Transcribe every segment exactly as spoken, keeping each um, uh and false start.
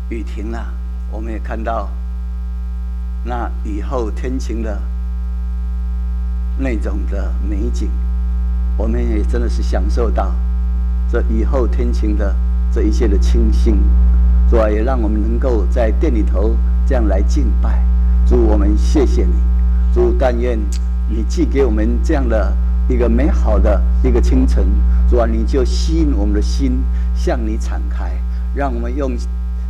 雨停了，我们也看到那雨后天晴的那种的美景，我们也真的是享受到这雨后天晴的这一切的清新。主啊，也让我们能够在店里头这样来敬拜。主，我们谢谢你。主，但愿你寄给我们这样的一个美好的一个清晨。主啊，你就吸引我们的心向你敞开，让我们用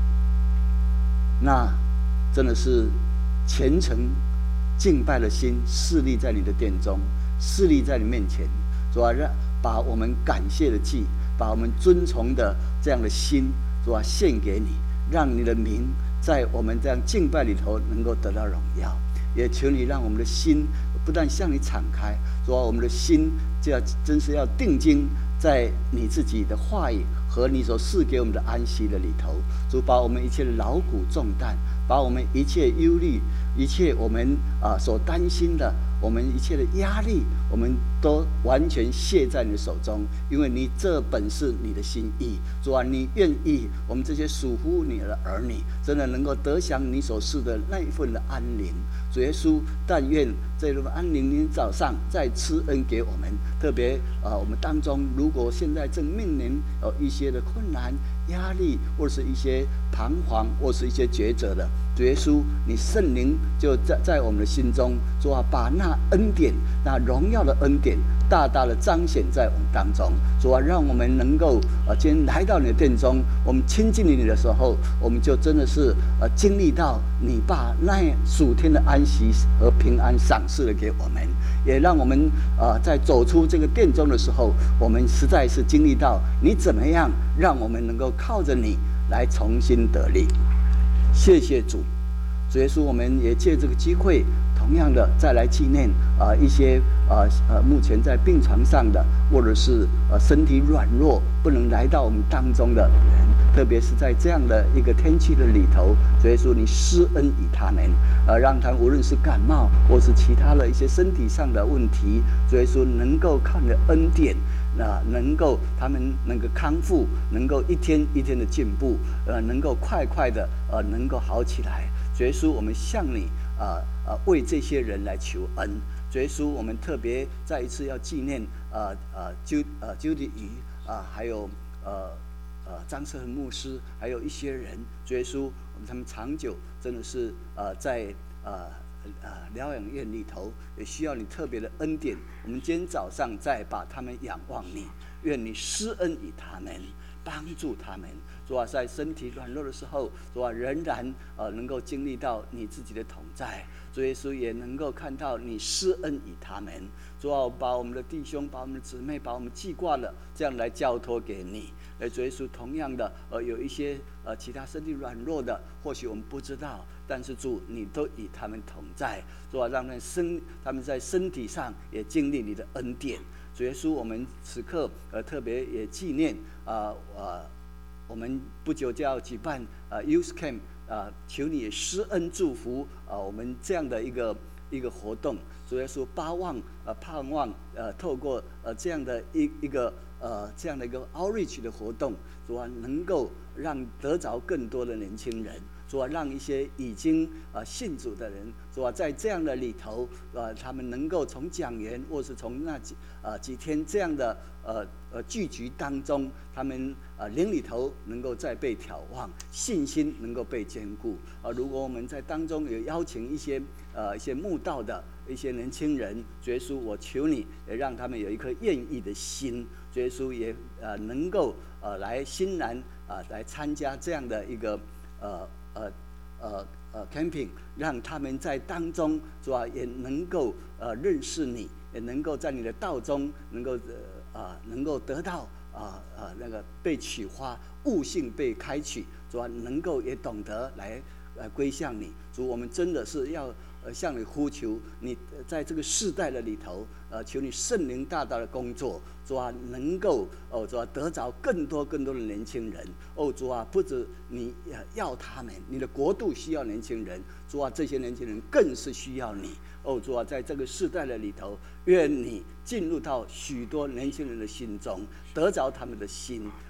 那真的是虔诚敬拜的心侍立在你的殿中，侍立在你面前。主啊，让把我们感谢的祭，把我们尊崇的这样的心，主啊，献给你，让你的名在我们这样敬拜里头能够得到荣耀。也求你让我们的心不但向你敞开，主啊，我们的心就要真是要定睛在你自己的话语和你所赐给我们的安息的里头。主，把我们一切的劳苦重担，把我们一切忧虑，一切我们啊所担心的，我们一切的压力，我们都完全卸在你的手中，因为你这本是你的心意。主啊，你愿意我们这些属乎你的儿女，真的能够得享你所赐的那一份的安宁。主耶稣，但愿这份安宁，你早上再赐恩给我们。特别啊，我们当中如果现在正面临有一些的困难、压力，或是一些彷徨，或是一些抉择的，主耶稣，你圣灵就在在我们的心中，主啊，把那恩典、那荣耀的恩典，大大的彰显在我们当中。主啊，让我们能够呃，今天来到你的殿中，我们亲近你的时候，我们就真的是呃，经历到你把那属天的安息和平安赏赐了给我们，也让我们呃，在走出这个殿中的时候，我们实在是经历到你怎么样让我们能够靠着你来重新得力。谢谢主。主耶稣，我们也借这个机会，同样的再来纪念啊、呃、一些呃呃目前在病床上的，或者是呃身体软弱不能来到我们当中的人，特别是在这样的一个天气的里头，主耶稣，你施恩于他们，呃，让他们无论是感冒或是其他的一些身体上的问题，主耶稣能够靠你的恩典。那能够他们能够康复，能够一天一天的进步，呃，能够快快的呃能够好起来。主耶稣，我们向你啊啊、呃、为这些人来求恩。主耶稣，我们特别再一次要纪念呃呃纠呃纠的鱼啊，还有呃呃张世恒牧师，还有一些人。主耶稣，我们他们长久真的是呃在呃。呃，疗养院里头也需要你特别的恩典。我们今天早上再把他们仰望你，愿你施恩于他们，帮助他们。主啊，在身体软弱的时候，主啊，仍然呃能够经历到你自己的同在。主耶稣也能够看到你施恩于他们。主啊，把我们的弟兄、把我们的姊妹、把我们记挂了，这样来交托给你。而主耶稣，同样的，呃，有一些呃其他身体软弱的，或许我们不知道。但是主，你都与他们同在，主啊，让他们身他们在身体上也经历你的恩典。主耶稣，我们此刻呃特别也纪念啊呃我们不久就要举办呃 Youth Camp 啊、呃，求你施恩祝福啊、呃、我们这样的一个一个活动。主耶稣，巴望呃盼望呃透过呃这样的一一个呃这样的一个 outreach 的活动，主啊，能够让得着更多的年轻人。主啊，让一些已经啊、呃、信主的人，主啊，在这样的里头，呃，他们能够从讲员或是从那几呃几天这样的呃呃聚集当中，他们呃灵里头能够再被眺望，信心能够被坚固。啊、呃，如果我们在当中有邀请一些呃一些慕道的一些年轻人，主耶稣，我求你也让他们有一颗愿意的心，主耶稣也呃能够呃来欣然啊、呃、来参加这样的一个呃。呃呃呃 camping， 让他们在当中主啊也能够呃认识你，也能够在你的道中能够呃啊能够得到啊啊那个被启发，悟性被开启，主啊能够也懂得来来归向你。主，我们真的是要呃向你呼求，你在这个世代的里头，呃求你圣灵大大的工作。主啊，能够哦，主啊，得着更多更多的年轻人。哦，主啊，不止你要他们，你的国度需要年轻人。主啊，这些年轻人更是需要你。哦，主啊，在这个世代的里头，愿你进入到许多年轻人的心中，得着他们的心。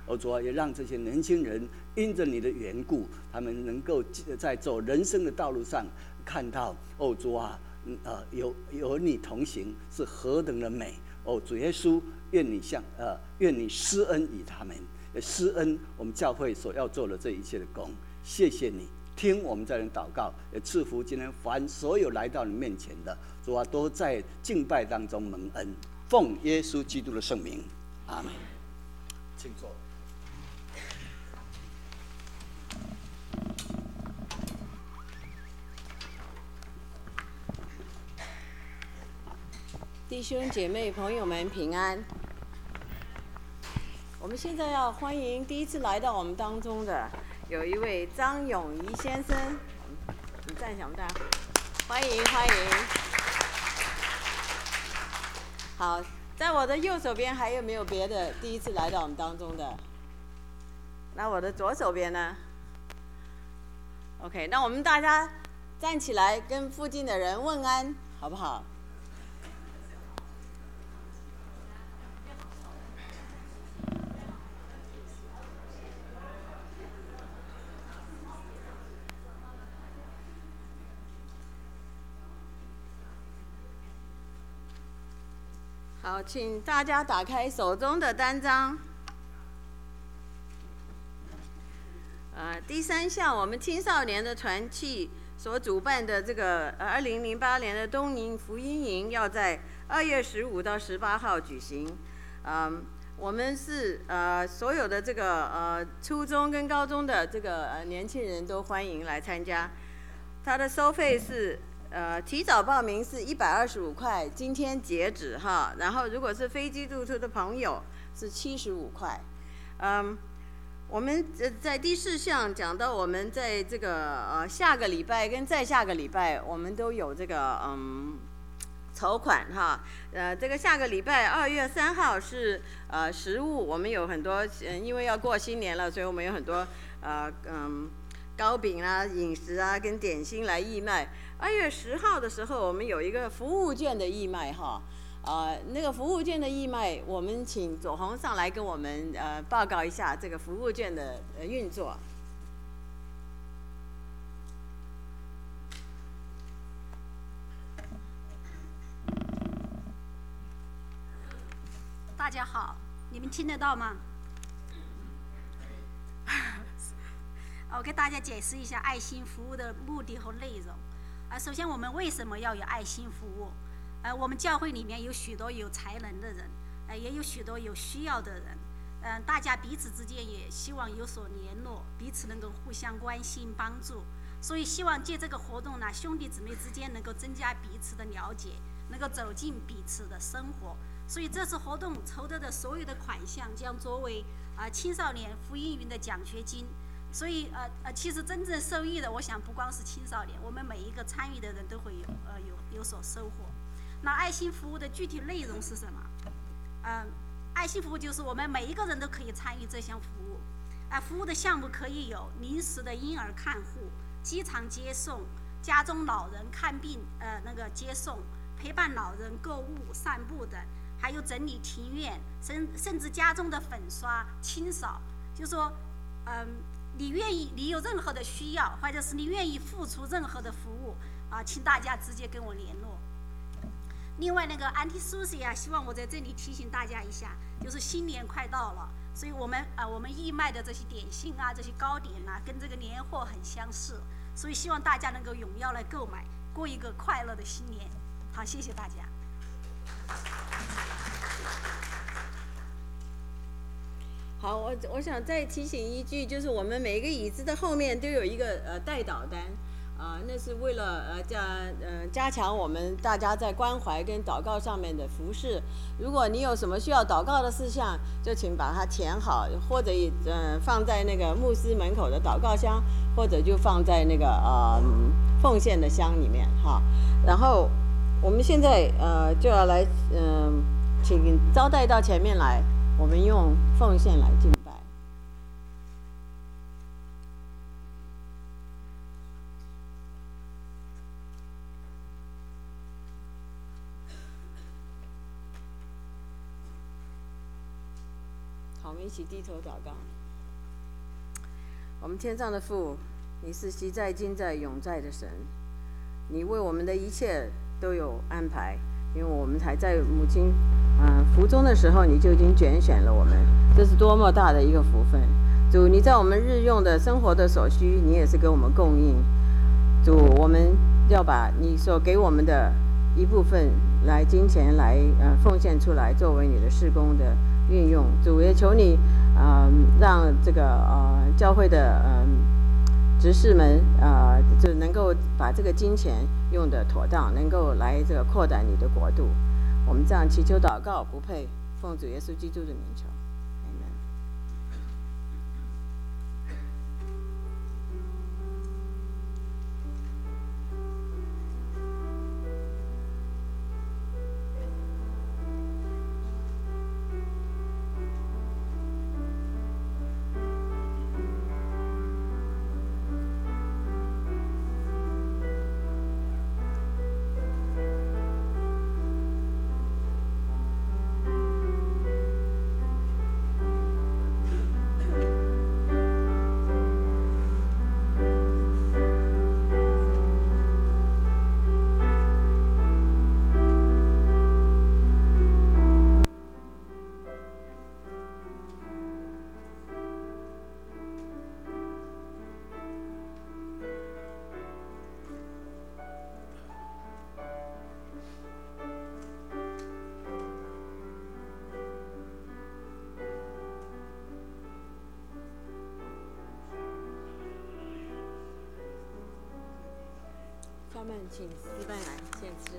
哦，主啊，也让这些年轻人因着你的缘故，他们能够在走人生的道路上看到，哦，主啊，呃，有有你同行是何等的美。哦，主耶稣，愿你向呃，愿你施恩于他们，施恩我们教会所要做的这一切的工。谢谢你听我们在人祷告，也赐福今天凡所有来到你面前的，主啊，都在敬拜当中蒙恩，奉耶稣基督的圣名，阿们。请坐。 弟兄姐妹朋友们平安。我们现在要欢迎第一次来到我们当中的有一位张永仪先生，你站想大，欢迎欢迎。好，在我的右手边还有没有别的第一次来到我们当中的？那我的左手边呢 ？OK， 那我们大家站起来跟附近的人问安，好不好？好，请大家打开手中的单张。呃，第三项，我们青少年的团契所主办的这个呃二零零八年的东宁福音营，要在二月十五到十八号举行。嗯，我们是呃所有的这个呃初中跟高中的这个呃年轻人都欢迎来参加。它的收费是。呃，提早报名是一百二十五块，今天截止哈。然后，如果是非基督徒的朋友是七十五块。嗯，我们在第四项讲到，我们在这个呃下个礼拜跟再下个礼拜，我们都有这个嗯筹款哈。呃，这个下个礼拜二月三号是呃食物，我们有很多，嗯，因为要过新年了，所以我们有很多呃嗯糕饼啊、饮食啊跟点心来义卖。二月十号的时候，我们有一个服务券的义卖哈，呃，那个服务券的义卖，我们请左宏上来跟我们呃报告一下这个服务券的呃运作。 大家好，你们听得到吗？我给大家解释一下爱心服务的目的和内容。啊，首先我们为什么要有爱心服务？呃，我们教会里面有许多有才能的人，呃，也有许多有需要的人，嗯、呃，大家彼此之间也希望有所联络，彼此能够互相关心帮助。所以希望借这个活动呢，兄弟姊妹之间能够增加彼此的了解，能够走进彼此的生活。所以这次活动筹得的所有的款项将作为啊、呃、青少年福音营的奖学金。所以呃呃，其实真正受益的，我想不光是青少年，我们每一个参与的人都会有呃有有所收获。那爱心服务的具体内容是什么？嗯、呃，爱心服务就是我们每一个人都可以参与这项服务。啊、呃，服务的项目可以有临时的婴儿看护、机场接送、家中老人看病呃那个接送、陪伴老人购物、散步等，还有整理庭院，甚甚至家中的粉刷、清扫。就说嗯。呃你愿意，你有任何的需要，或者是你愿意付出任何的服务啊，请大家直接跟我联络。另外，那个 Auntie Susie 啊，希望我在这里提醒大家一下，就是新年快到了，所以我们啊，我们义卖的这些点心啊，这些糕点啊，跟这个年货很相似，所以希望大家能够踊跃来购买，过一个快乐的新年。好，谢谢大家。 好，我我想再提醒一句，就是我们每个椅子的后面都有一个呃代祷单，啊、呃，那是为了呃加呃加强我们大家在关怀跟祷告上面的服事。如果你有什么需要祷告的事项，就请把它填好，或者呃放在那个牧师门口的祷告箱，或者就放在那个呃奉献的箱里面哈。然后我们现在呃就要来嗯、呃，请招待到前面来。我们用奉献来敬拜。好， 我们一起低头祷告。我们天上的父，你是昔在、今在、永在的神，你为我们的一切都有安排，因为我们还在母亲呃腹中的时候，你就已经拣选了我们，这是多么大的一个福分。主，你在我们日用的生活的所需，你也是给我们供应。主，我们要把你所给我们的一部分来金钱来呃奉献出来，作为你的事工的运用。主，也求你呃让这个呃教会的呃执事们呃就能够把这个金钱用得妥当，能够来这个扩展你的国度。我们这样祈求祷告，不配奉主耶稣基督的名求。下面请司班来献诗。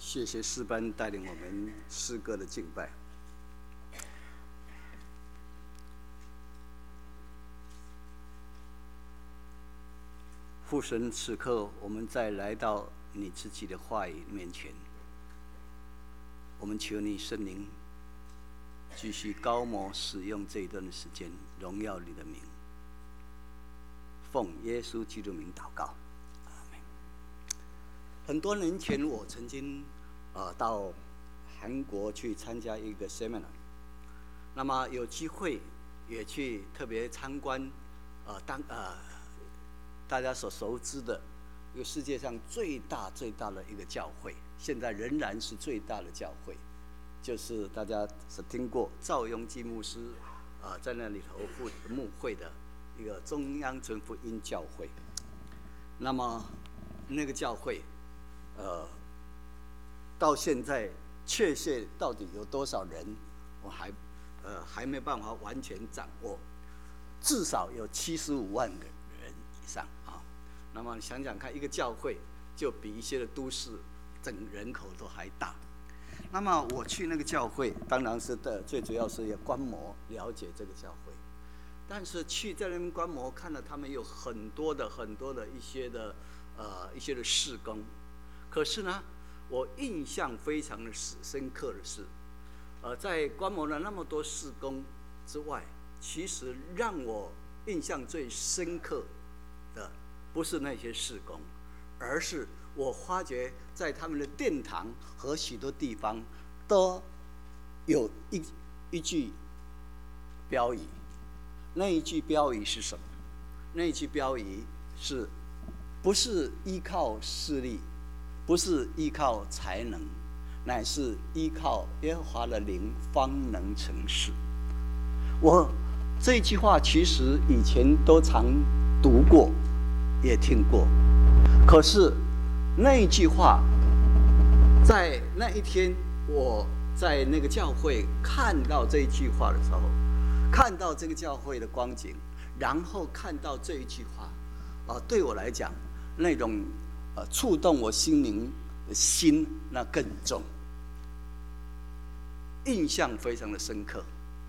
谢谢诗班带领我们诗歌的敬拜。父神，此刻我们再来到你自己的话语面前，我们求你圣灵继续高摩使用这一段的时间，荣耀你的名，奉耶稣基督名祷告，阿门。很多年前，我曾经呃到韩国去参加一个 seminar， 那么有机会也去特别参观呃当呃。大家所熟知的一个世界上最大最大的一个教会，现在仍然是最大的教会，就是大家所听过赵雍基牧师啊、呃、在那里头负牧会的一个中央纯福音教会。那么那个教会，呃，到现在确切到底有多少人，我还呃还没办法完全掌握，至少有七十五万个人以上。那么你想想看，一个教会就比一些的都市整人口都还大。那么我去那个教会，当然是的，最主要是要观摩了解这个教会。但是去在那边观摩，看到他们有很多的很多的一些的呃一些的事工。可是呢，我印象非常的深刻的是，呃，在观摩了那么多事工之外，其实让我印象最深刻的。不是那些事工，而是我发觉在他们的殿堂和许多地方都有一一句标语。那一句标语是什么？那一句标语是：不是依靠势力，不是依靠才能，乃是依靠耶和华的灵，方能成事。我这句话其实以前都常读过。也听过，可是那一句话，在那一天我在那个教会看到这一句话的时候，看到这个教会的光景，然后看到这一句话，啊、呃，对我来讲，那种呃触动我心灵的心那更重，印象非常的深刻。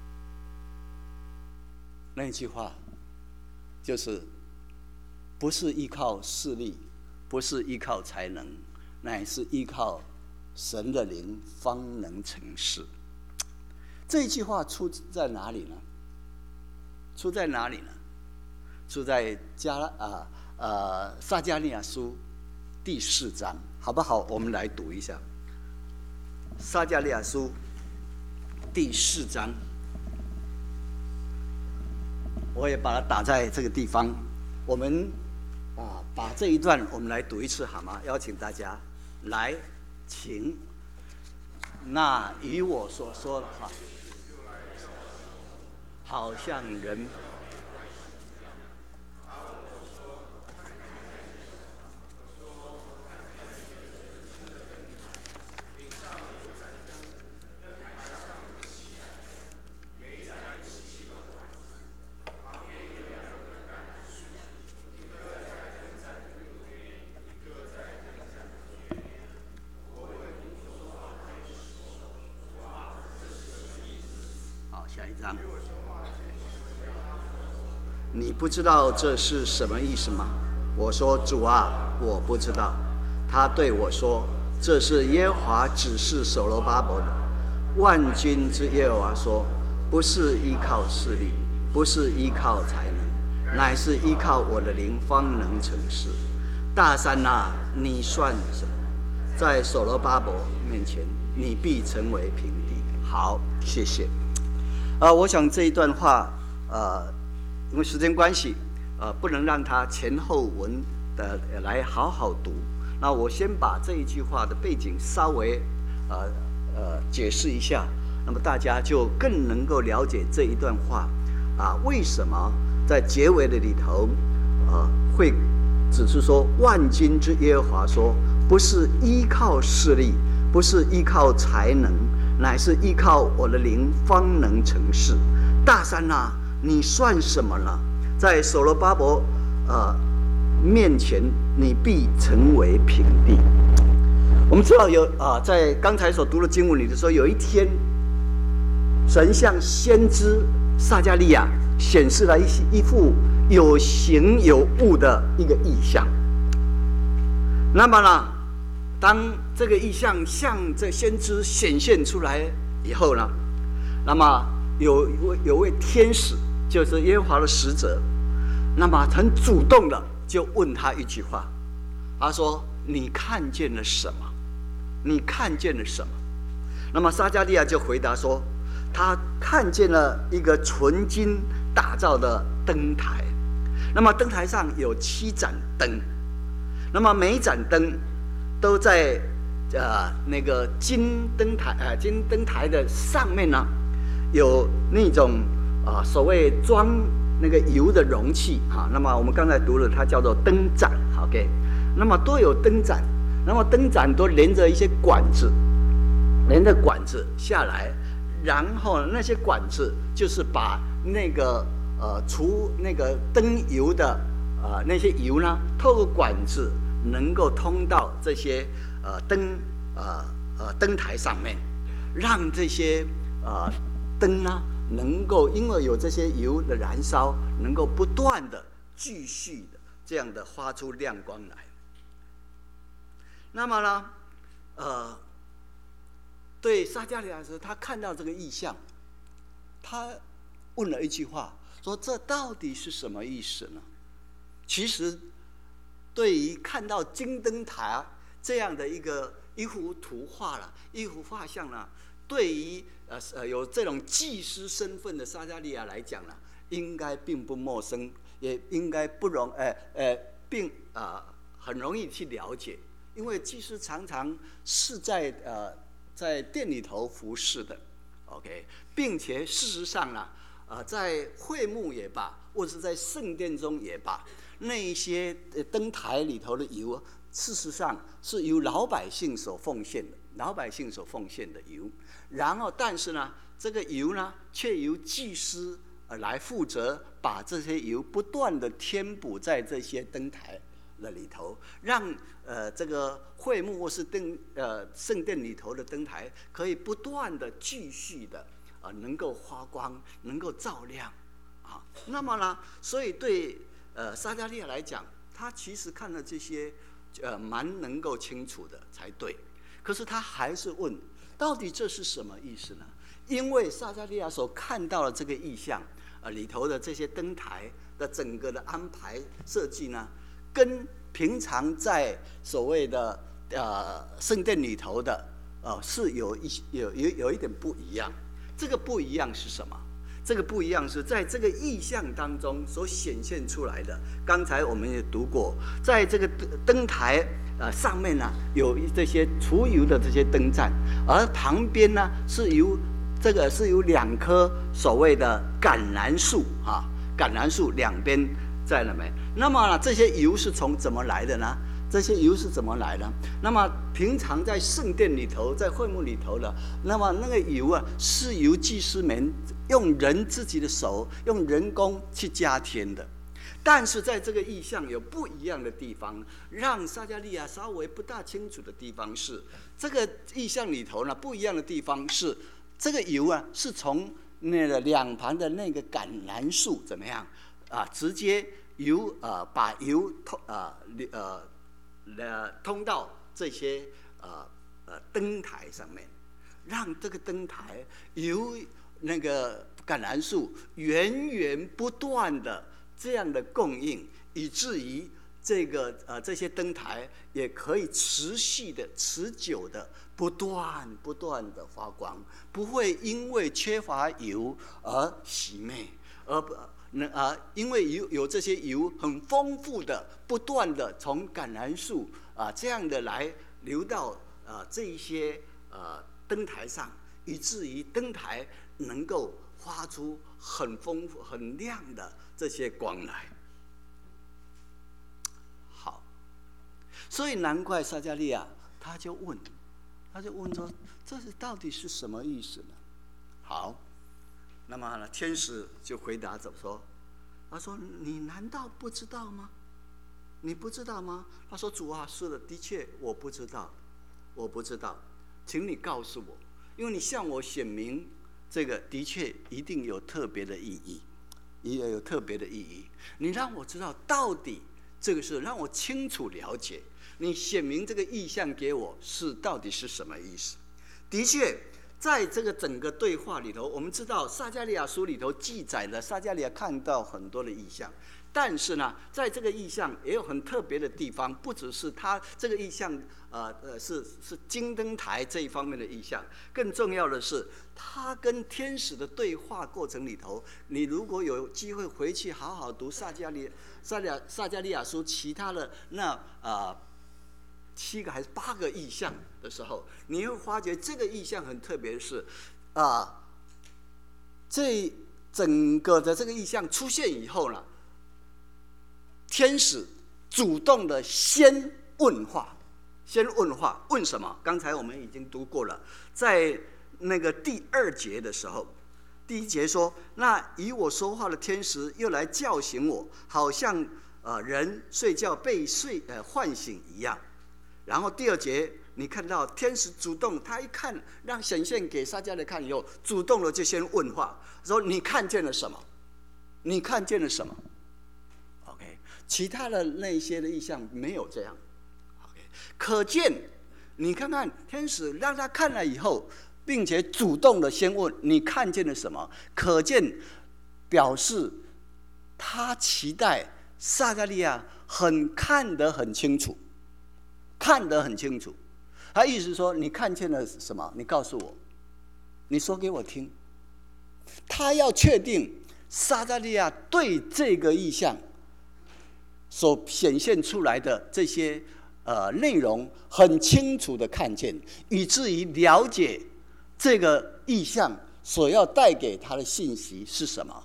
那一句话就是。不是依靠势力，不是依靠才能，乃是依靠神的灵，方能成事。这句话出在哪里呢？出在哪里呢？出在加啊呃撒迦利亚书第四章，好不好？我们来读一下撒迦利亚书第四章，我也把它打在这个地方，我们。啊，把这一段我们来读一次好吗？邀请大家来，请。那与我所说的话，好像人。下一章，你不知道这是什么意思吗？我说主啊，我不知道。他对我说：这是耶和华指示所罗巴伯的。万军之耶和华说：不是依靠势力，不是依靠才能，乃是依靠我的灵，方能成事。大山啊，你算什么？在所罗巴伯面前，你必成为平地。好，谢谢。呃，我想这一段话，呃，因为时间关系，呃，不能让它前后文的来好好读。那我先把这一句话的背景稍微呃呃解释一下，那么大家就更能够了解这一段话啊，为什么在结尾的里头，呃，会只是说万军之耶和华说，不是依靠势力，不是依靠才能。乃是依靠我的灵，方能成事。大山啊，你算什么呢？在所罗巴伯呃面前，你必成为平地。 我们知道有啊，在刚才所读的经文里的时候，有一天，神向先知撒迦利亚显示了一一幅有形有物的一个意象。那么呢，当这个意象向这先知显现出来以后呢，那么有有位天使，就是耶和华的使者，那么很主动的就问他一句话，他说：“你看见了什么？你看见了什么？”那么撒迦利亚就回答说：“他看见了一个纯金打造的灯台，那么灯台上有七盏灯，那么每一盏灯都在呃那个金灯台呃金灯台的上面呢，有那种啊、呃、所谓装那个油的容器哈、啊。那么我们刚才读了，它叫做灯盏 ，OK。那么都有灯盏，那么灯盏都连着一些管子，连着管子下来，然后那些管子就是把那个呃除那个灯油的呃那些油呢，透过管子能够通到这些呃灯呃呃灯台上面，让这些呃灯呢能够因为有这些油的燃烧，能够不断的继续的这样的发出亮光来。那么呢，呃，对撒迦利亚来说，他看到这个异象，他问了一句话，说：“这到底是什么意思呢？”其实，对于看到金灯台这样的一个一幅图画了，一幅画像呢，对于呃呃有这种祭司身份的撒迦利亚来讲呢，应该并不陌生，也应该不容呃呃并啊、呃、很容易去了解。因为祭司常常是在呃在殿里头服侍的 ，OK， 并且事实上呢，呃，在会幕也罢，或者是在圣殿中也罢，那一些灯台里头的油，事实上是由老百姓所奉献的，老百姓所奉献的油。然后，但是呢，这个油呢，却由祭司呃来负责把这些油不断的填补在这些灯台的里头，让呃这个会幕或是灯呃圣殿里头的灯台可以不断的继续的啊、呃、能够发光，能够照亮啊。那么呢，所以对呃撒迦利亚来讲，他其实看了这些呃蛮能够清楚的才对。可是他还是问，到底这是什么意思呢？因为撒迦利亚所看到的这个意象，呃里头的这些灯台的整个的安排设计呢，跟平常在所谓的呃圣殿里头的呃是有一有有有一点不一样。这个不一样是什么？这个不一样是在这个意象当中所显现出来的。刚才我们也读过，在这个灯台呃上面呢有这些除油的这些灯盏，而旁边呢是由这个是有两棵所谓的橄榄树啊，橄榄树两边在那边。那么呢，这些油是从怎么来的呢？这些油是怎么来的？那么平常在圣殿里头，在会幕里头的，那么那个油啊，是由祭司们用人自己的手，用人工去加添的。但是在这个意象有不一样的地方，让撒迦利亚稍微不大清楚的地方是，这个意象里头呢，不一样的地方是，这个油啊，是从那个两旁的那个橄榄树怎么样啊，直接油啊，把油通啊呃。呃，通到这些呃呃灯台上面，让这个灯台由那个橄榄树源源不断的这样的供应，以至于这个呃这些灯台也可以持续的、持久的、不断不断的发光，不会因为缺乏油而熄灭，而不。那啊，因为有有这些油很丰富的，不断的从橄榄树啊这样的来流到啊这一些呃灯台上，以至于灯台能够发出很丰富、很亮的这些光来。好，所以难怪撒迦利亚他就问，他就问说，这是到底是什么意思呢？好。那么呢，天使就回答怎么说？他说：“你难道不知道吗？你不知道吗？”他说：“主啊，是的，的确我不知道。 我不知道，请你告诉我，因为你向我显明，这个的确一定有特别的意义，也有特别的意义。你让我知道到底这个是让我清楚了解，你显明这个意象给我是到底是什么意思？的确，在这个整个对话里头，我们知道撒迦利亚书里头记载了撒迦利亚看到很多的意象。但是呢，在这个意象也有很特别的地方，不只是他这个意象，呃呃，是是金灯台这一方面的意象，更重要的是，他跟天使的对话过程里头，你如果有机会回去好好读撒迦利撒迦撒迦利亚书其他的那啊、呃、七个还是八个意象的时候，你会发觉这个意象很特别的是，啊、呃，这整个的这个意象出现以后呢，天使主动的先问话，先问话，问什么？刚才我们已经读过了，在那个第二节的时候，第一节说：“那与我说话的天使又来叫醒我，好像呃人睡觉被睡呃唤醒一样。”然后第二节，你看到天使主动，他一看，让显现给撒迦利亚看以后，主动的就先问话，说：“你看见了什么？你看见了什么？”其他的那些的意象没有这样 ，OK， 可见你看看天使让他看了以后，并且主动的先问你看见了什么，可见表示他期待撒迦利亚很看得很清楚，看得很清楚。他意思说你看见了什么？你告诉我，你说给我听。他要确定撒迦利亚对这个意象所显现出来的这些呃内容很清楚的看见，以至于了解这个意象所要带给他的信息是什么。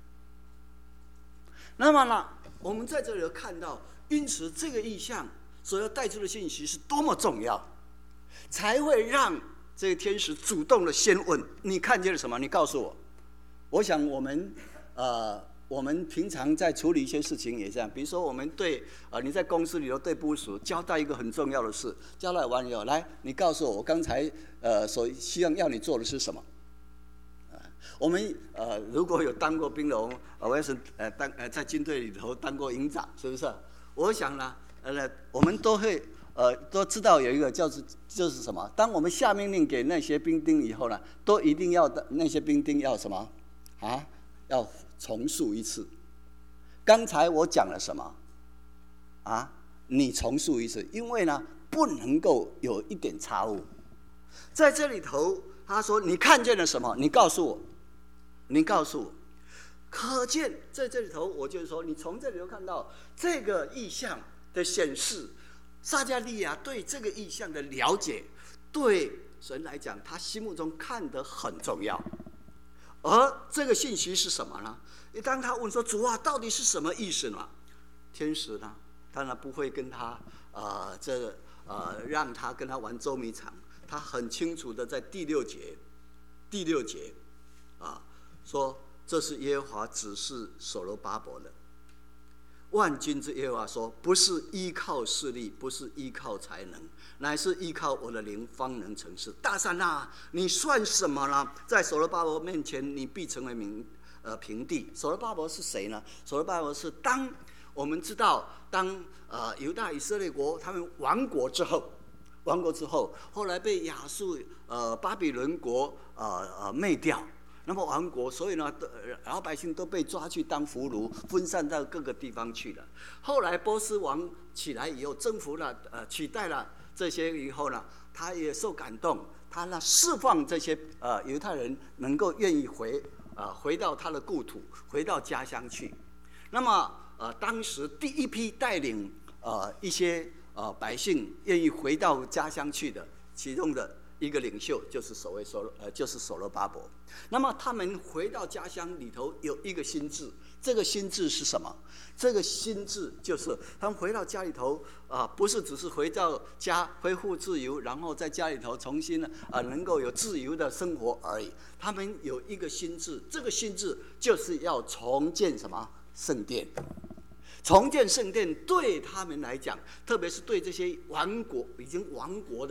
那么呢，我们在这里看到，因此这个意象所要带出的信息是多么重要，才会让这个天使主动的先问你看见了什么？你告诉我。我想我们呃。我们平常在处理一些事情也这样，比如说我们对呃你在公司里头对部属交代一个很重要的事，交代完以后，来你告诉我，我刚才呃所希望要你做的是什么？啊、呃，我们呃如果有当过兵的，我我也是呃当呃在军队里头当过营长，是不是？我想呢，呃我们都会呃都知道有一个叫做就是什么？当我们下命令给那些兵丁以后呢，都一定要那些兵丁要什么啊？要重述一次。刚才我讲了什么啊？你重述一次，因为呢不能够有一点差误。在这里头，他说你看见了什么？你告诉我，你告诉我。可见在这里头，我就是说，你从这里头看到这个意象的显示，撒迦利亚对这个意象的了解，对神来讲，他心目中看得很重要。而这个信息是什么呢？当他问说：“主啊，到底是什么意思呢？”天使呢，当然不会跟他呃这呃让他跟他玩捉迷藏，他很清楚的在第六节，第六节啊说这是耶和华指示所罗巴伯的。万军之耶和华说：“不是依靠势力，不是依靠才能，乃是依靠我的灵，方能成事。”大山啊，你算什么呢？在所罗巴伯面前，你必成为平呃平地。所罗巴伯是谁呢？所罗巴伯是当我们知道，当呃犹大以色列国他们亡国之后，亡国之后，后来被亚述呃巴比伦国呃呃灭掉。那么亡国，所以呢，老百姓都被抓去当俘虏，分散到各个地方去了。后来波斯王起来以后，征服了，呃，取代了这些以后呢，他也受感动，他呢释放这些呃犹太人能够愿意回呃回到他的故土，回到家乡去。那么呃，当时第一批带领呃一些呃百姓愿意回到家乡去的，其中的一个领袖就是所谓所呃就是所罗巴伯。那么他们回到家乡里头有一个心志，这个心志是什么？这个心志就是他们回到家里头啊、呃，不是只是回到家恢复自由，然后在家里头重新啊、呃、能够有自由的生活而已。他们有一个心志，这个心志就是要重建什么圣殿。重建圣殿对他们来讲，特别是对这些亡国已经亡国的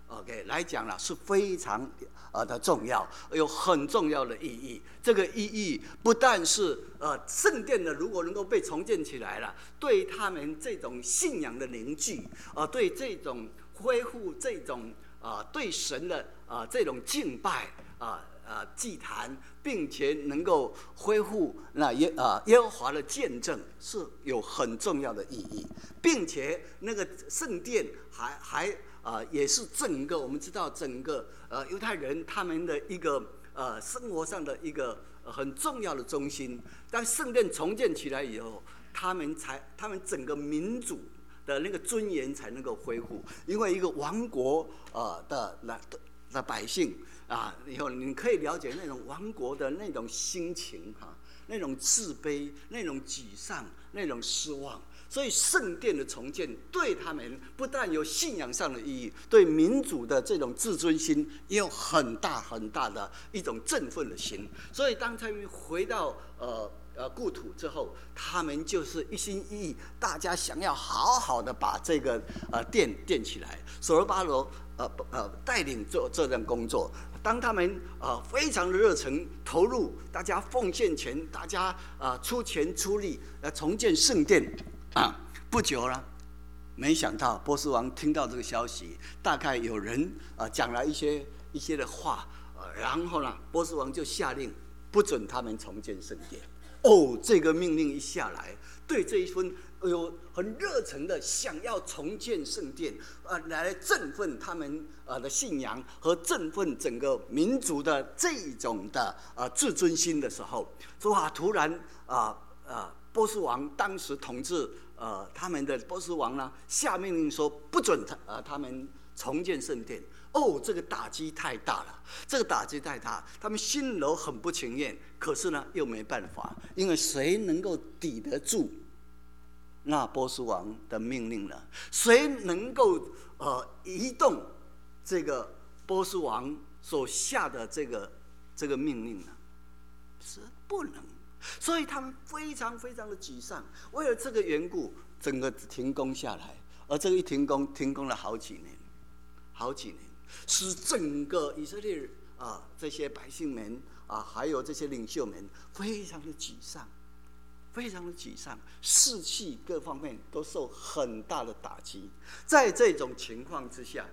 OK 来讲了是非常呃的重要，有很重要的意义。这个意义不但是呃圣殿的如果能够被重建起来了，对他们这种信仰的凝聚，呃对这种恢复这种啊、呃、对神的啊、呃、这种敬拜啊。呃啊，祭坛，并且能够恢复那耶啊耶和华的见证，是有很重要的意义，并且那个圣殿还还啊也是整个我们知道整个呃犹太人他们的一个呃生活上的一个很重要的中心。当圣殿重建起来以后，他们才他们整个民主的那个尊严才能够恢复，因为一个亡国呃的那的百姓。啊，以后你可以了解那种亡国的那种心情哈、啊，那种自卑、那种沮丧、那种失望。所以圣殿的重建对他们不但有信仰上的意义，对民主的这种自尊心也有很大很大的一种振奋的心。所以当他们回到呃呃故土之后，他们就是一心一意，大家想要好好的把这个呃殿建起来。所罗巴伯呃呃带领做这项工作。当他们呃非常的热忱投入，大家奉献钱，大家呃出钱出力来重建圣殿啊，不久了，没想到波斯王听到这个消息，大概有人啊讲了一些一些的话，呃，然后呢，波斯王就下令不准他们重建圣殿。哦，这个命令一下来，对这一份有很热忱的想要重建圣殿，呃，来振奋他们呃的信仰和振奋整个民族的这种的呃自尊心的时候，哇，突然啊呃。呃波斯王当时统治呃他们的波斯王呢，下命令说不准他呃他们重建圣殿。哦，这个打击太大了，这个打击太大，他们心头很不情愿，可是呢又没办法，因为谁能够抵得住那波斯王的命令呢？谁能够呃移动这个波斯王所下的这个这个命令呢？是不能。所以他们非常非常的沮丧，为了这个缘故，整个停工下来，而这个一停工，停工了好几年，好几年，使整个以色列啊这些百姓们啊，还有这些领袖们，非常的沮丧，非常的沮丧，士气各方面都受很大的打击。在这种情况之下，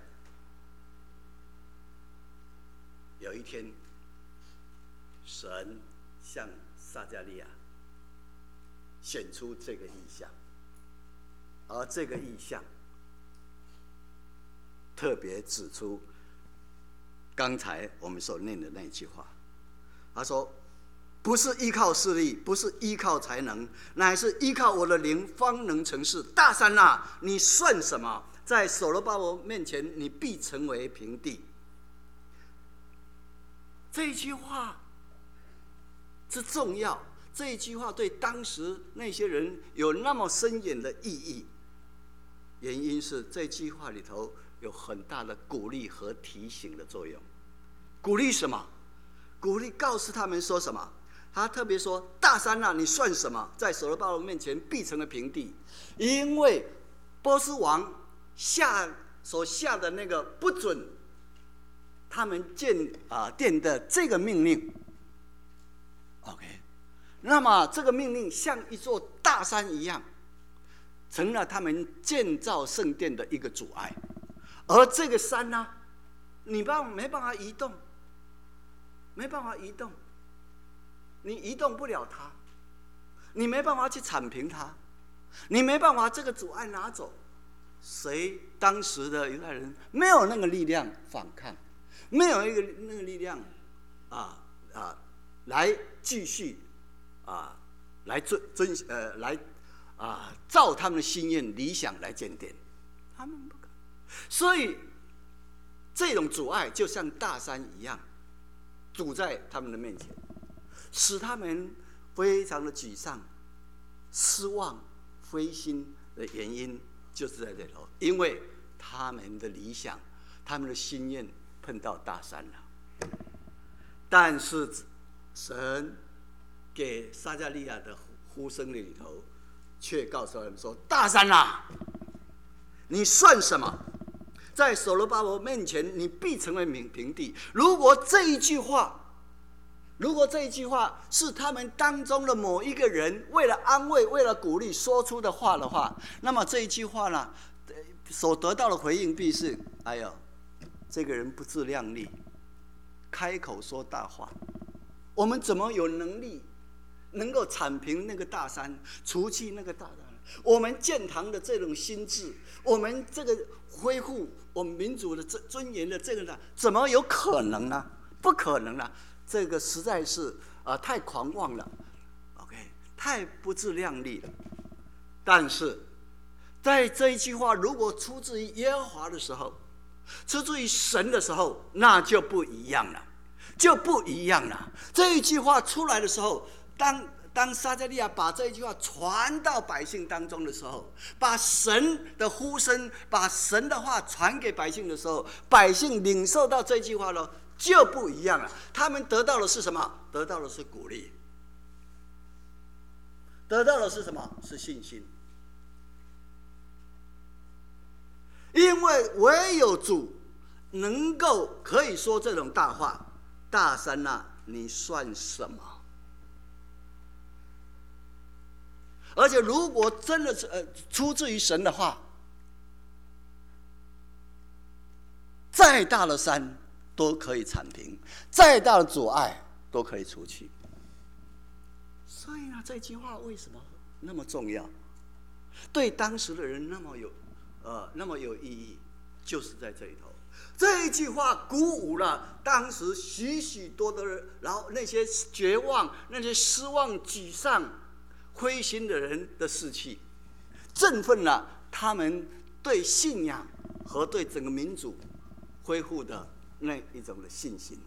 有一天，神向撒迦利亚显出这个意象，而这个意象特别指出刚才我们所念的那句话。他说：“不是依靠势力，不是依靠才能，乃是依靠我的灵，方能成事。大山啊，你算什么？在所罗巴伯面前，你必成为平地。”这一句话是重要，这一句话对当时那些人有那么深远的意义，原因是这句话里头有很大的鼓励和提醒的作用。鼓励什么？鼓励告诉他们说什么？他特别说：“大山啊，你算什么？在所罗巴伯面前必成了平地。”因为波斯王下所下的那个不准他们建啊殿的这个命令 ，OK， 那么这个命令像一座大山一样，成了他们建造圣殿的一个阻碍。而这个山呢，你办没办法移动，没办法移动，你移动不了它，你没办法去铲平它，你没办法这个阻碍拿走。谁当时的犹太人没有那个力量反抗？没有一个那个力量啊啊，来继续啊，来遵遵呃来啊，照他们的心愿理想来建殿，他们不敢。所以这种阻碍就像大山一样，堵在他们的面前，使他们非常的沮丧、失望、灰心的原因就是在这里头，因为他们的理想、他们的心愿碰到大山了。但是神给撒迦利亚的呼声里头，却告诉他们说：“大山啊，你算什么？ 在所罗巴伯面前，你必成为平地。如果这一句话，如果这一句话是他们当中的某一个人为了安慰、为了鼓励说出的话的话，那么这一句话呢，所得到的回应必是：哎呦，这个人不自量力，开口说大话。我们怎么有能力能够铲平那个大山，除去那个大山？我们建堂的这种心智，我们这个恢复我们民主的尊严的这个呢，怎么有可能呢？不可能了，这个实在是啊、呃、太狂妄了 ，OK， 太不自量力了。但是在这一句话如果出自于耶和华的时候，出自于神的时候，那就不一样了，就不一样了。这一句话出来的时候，当当撒迦利亚把这一句话传到百姓当中的时候，把神的呼声，把神的话传给百姓的时候，百姓领受到这句话了，就不一样了。他们得到的是什么？得到的是鼓励，得到的是什么？是信心。因为唯有主能够可以说这种大话，大山啊，你算什么？而且，如果真的是呃出自于神的话，再大的山都可以铲平，再大的阻碍都可以除去。所以呢，这句话为什么那么重要？对当时的人那么有呃那么有意义，就是在这里头。这一句话鼓舞了当时许许多多的，然后那些绝望、那些失望、沮丧、灰心的人的士气，振奋了他们对信仰和对整个民主恢复的那一种的信心。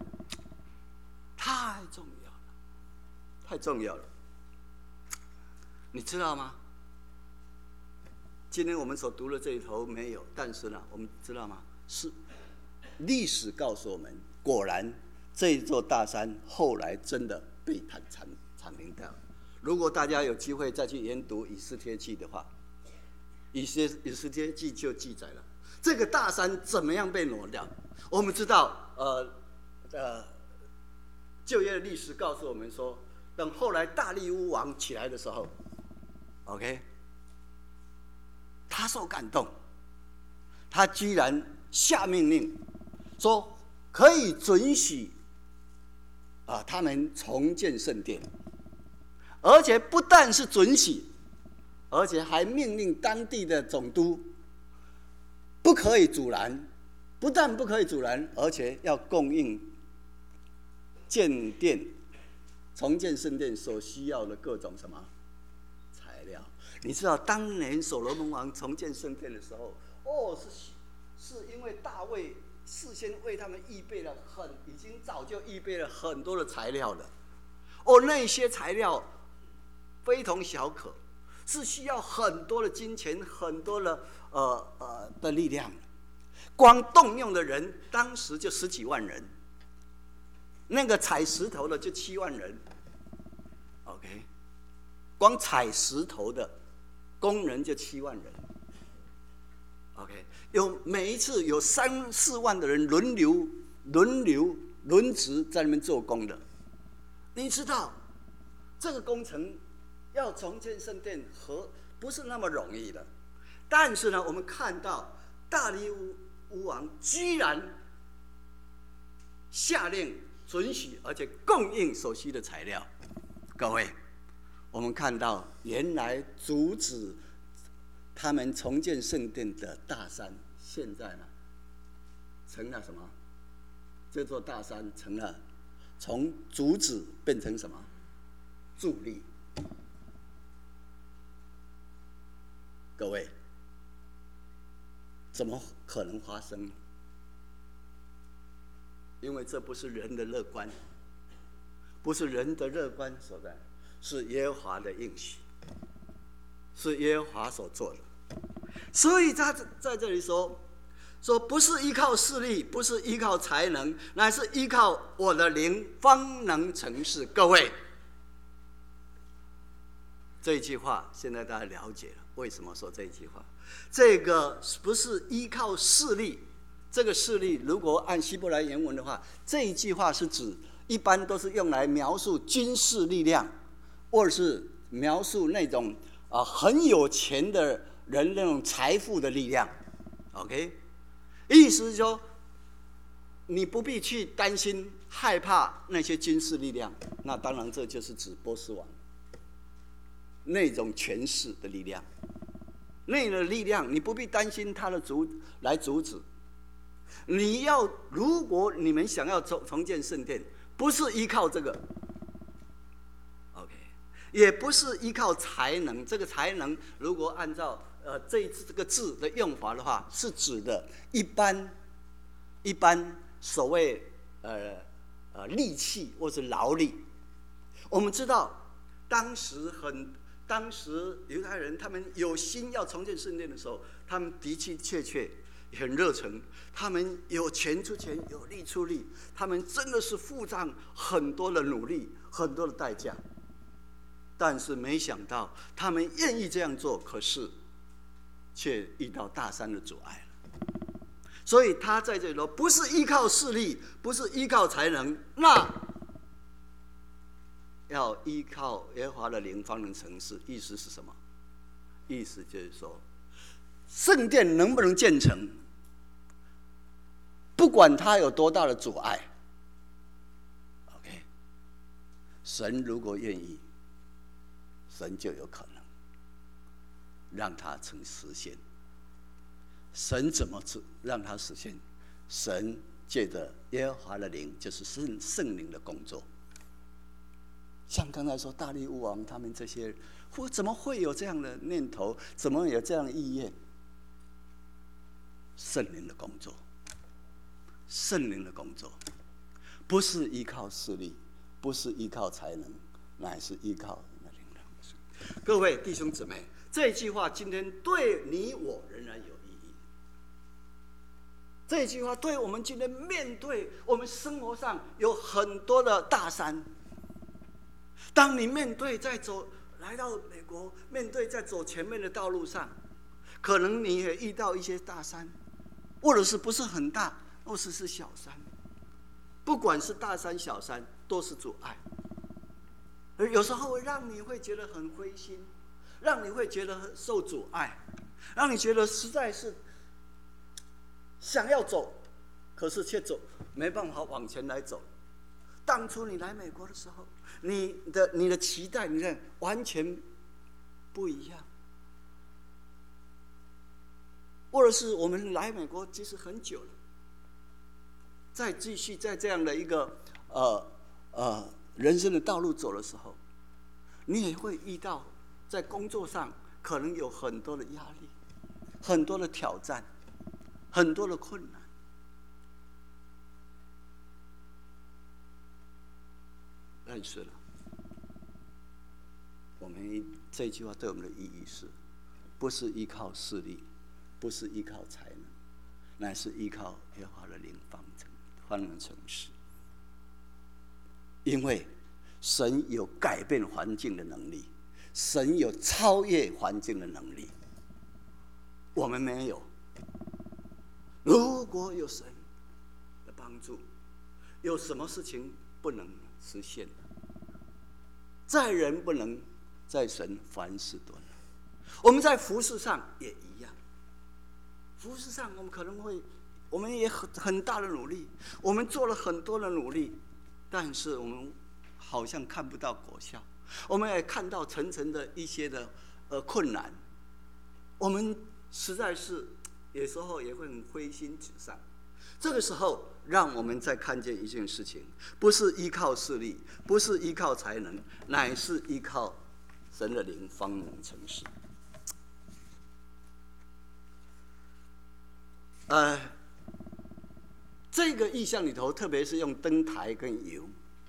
太重要了，太重要了。你知道吗？今天我们所读的这一头没有，但是呢，我们知道吗？是历史告诉我们，果然这一座大山后来真的被铲铲铲平掉了。如果大家有机会再去研读以斯帖记的话，以斯以斯帖记就记载了这个大山怎么样被挪掉。我们知道，呃呃，旧约的历史告诉我们说，等后来大利乌王起来的时候 ，OK， 他受感动，他居然下命令说可以准许啊他们重建圣殿。而且不但是准许，而且还命令当地的总督不可以阻拦，不但不可以阻拦，而且要供应建殿、重建圣殿所需要的各种什么材料。你知道当年所罗门王重建圣殿的时候，哦，是是因为大卫事先为他们预备了很，已经早就预备了很多的材料了。哦，那些材料非同小可，是需要很多的金钱、很多的呃呃的力量。光动用的人，当时就十几万人，那个采石头的就七万人。OK， 光采石头的工人就七万人。OK， 有每一次有三四万的人轮流、轮流、轮值在那边做工的。你知道，这个工程要重建圣殿和不是那么容易的，但是呢，我们看到大利乌乌王居然下令准许，而且供应所需的材料。各位，我们看到原来阻止他们重建圣殿的大山，现在呢成了什么？这座大山成了从阻止变成什么？助力。各位，怎么可能发生？因为这不是人的乐观，不是人的乐观所在，是耶和华的应许，是耶和华所做的。所以他在这里说，说不是依靠势力，不是依靠才能，乃是依靠我的灵，方能成事。各位，这一句话现在大家了解了。 为什么说这一句话？这个不是依靠势力，这个势力如果按希伯来原文的话，这一句话是指一般都是用来描述军事力量，或者是描述那种啊很有钱的人那种财富的力量。OK， 意思是说，你不必去担心害怕那些军事力量。那当然，这就是指波斯王那种权势的力量，那个力量你不必担心他的阻来阻止。你要，如果你们想要重建圣殿，不是依靠这个 ，OK， 也不是依靠才能。这个才能，如果按照呃这一次这个字的用法的话，是指的一般一般所谓呃呃力气或是劳力。我们知道，当时很。当时犹太人他们有心要重建圣殿的时候，他们的的确确很热诚，他们有钱出钱，有力出力，他们真的是付上很多的努力，很多的代价。但是没想到，他们愿意这样做，可是却遇到大山的阻碍了。所以他在这里说，不是依靠势力，不是依靠才能，那要依靠耶和华的灵方能成事。意思是什么？意思就是说，圣殿能不能建成，不管它有多大的阻碍 ，OK， 神如果愿意，神就有可能让它成实现。神怎么让它实现？神借着耶和华的灵，就是圣圣灵的工作。像刚才说大利乌王他们这些人，或怎么会有这样的念头？怎么有这样的意愿？圣灵的工作，圣灵的工作，不是依靠势力，不是依靠才能，乃是依靠那灵的。各位弟兄姊妹，这句话今天对你我仍然有意义。这句话对我们今天面对我们生活上有很多的大山。当你面对在走来到美国，面对在走前面的道路上，可能你也遇到一些大山，或者是不是很大，或者是小山。不管是大山小山，都是阻碍，而有时候会让你会觉得很灰心，让你会觉得受阻碍，让你觉得实在是想要走，可是却走没办法往前来走。当初你来美国的时候，你的你的期待，你看完全不一样。或者是我们来美国其实很久了，再继续在这样的一个呃呃人生的道路走的时候，你也会遇到在工作上可能有很多的压力，很多的挑战，很多的困难。但是呢，我们这句话对我们的意义是，不是依靠势力，不是依靠才能，乃是依靠耶和华的灵方成方能成事。因为神有改变环境的能力，神有超越环境的能力，我们没有。如果有神的帮助，有什么事情不能实现？在人不能，在神凡事都能。我们在服事上也一样，服事上我们可能会，我们也很很大的努力，我们做了很多的努力，但是我们好像看不到果效，我们也看到层层的一些的呃困难，我们实在是有时候也会很灰心沮丧。这个时候，让我们再看见一件事情，不是依靠势力，不是依靠才能，乃是依靠神的灵方能成事。呃，这个意象里头，特别是用灯台跟油，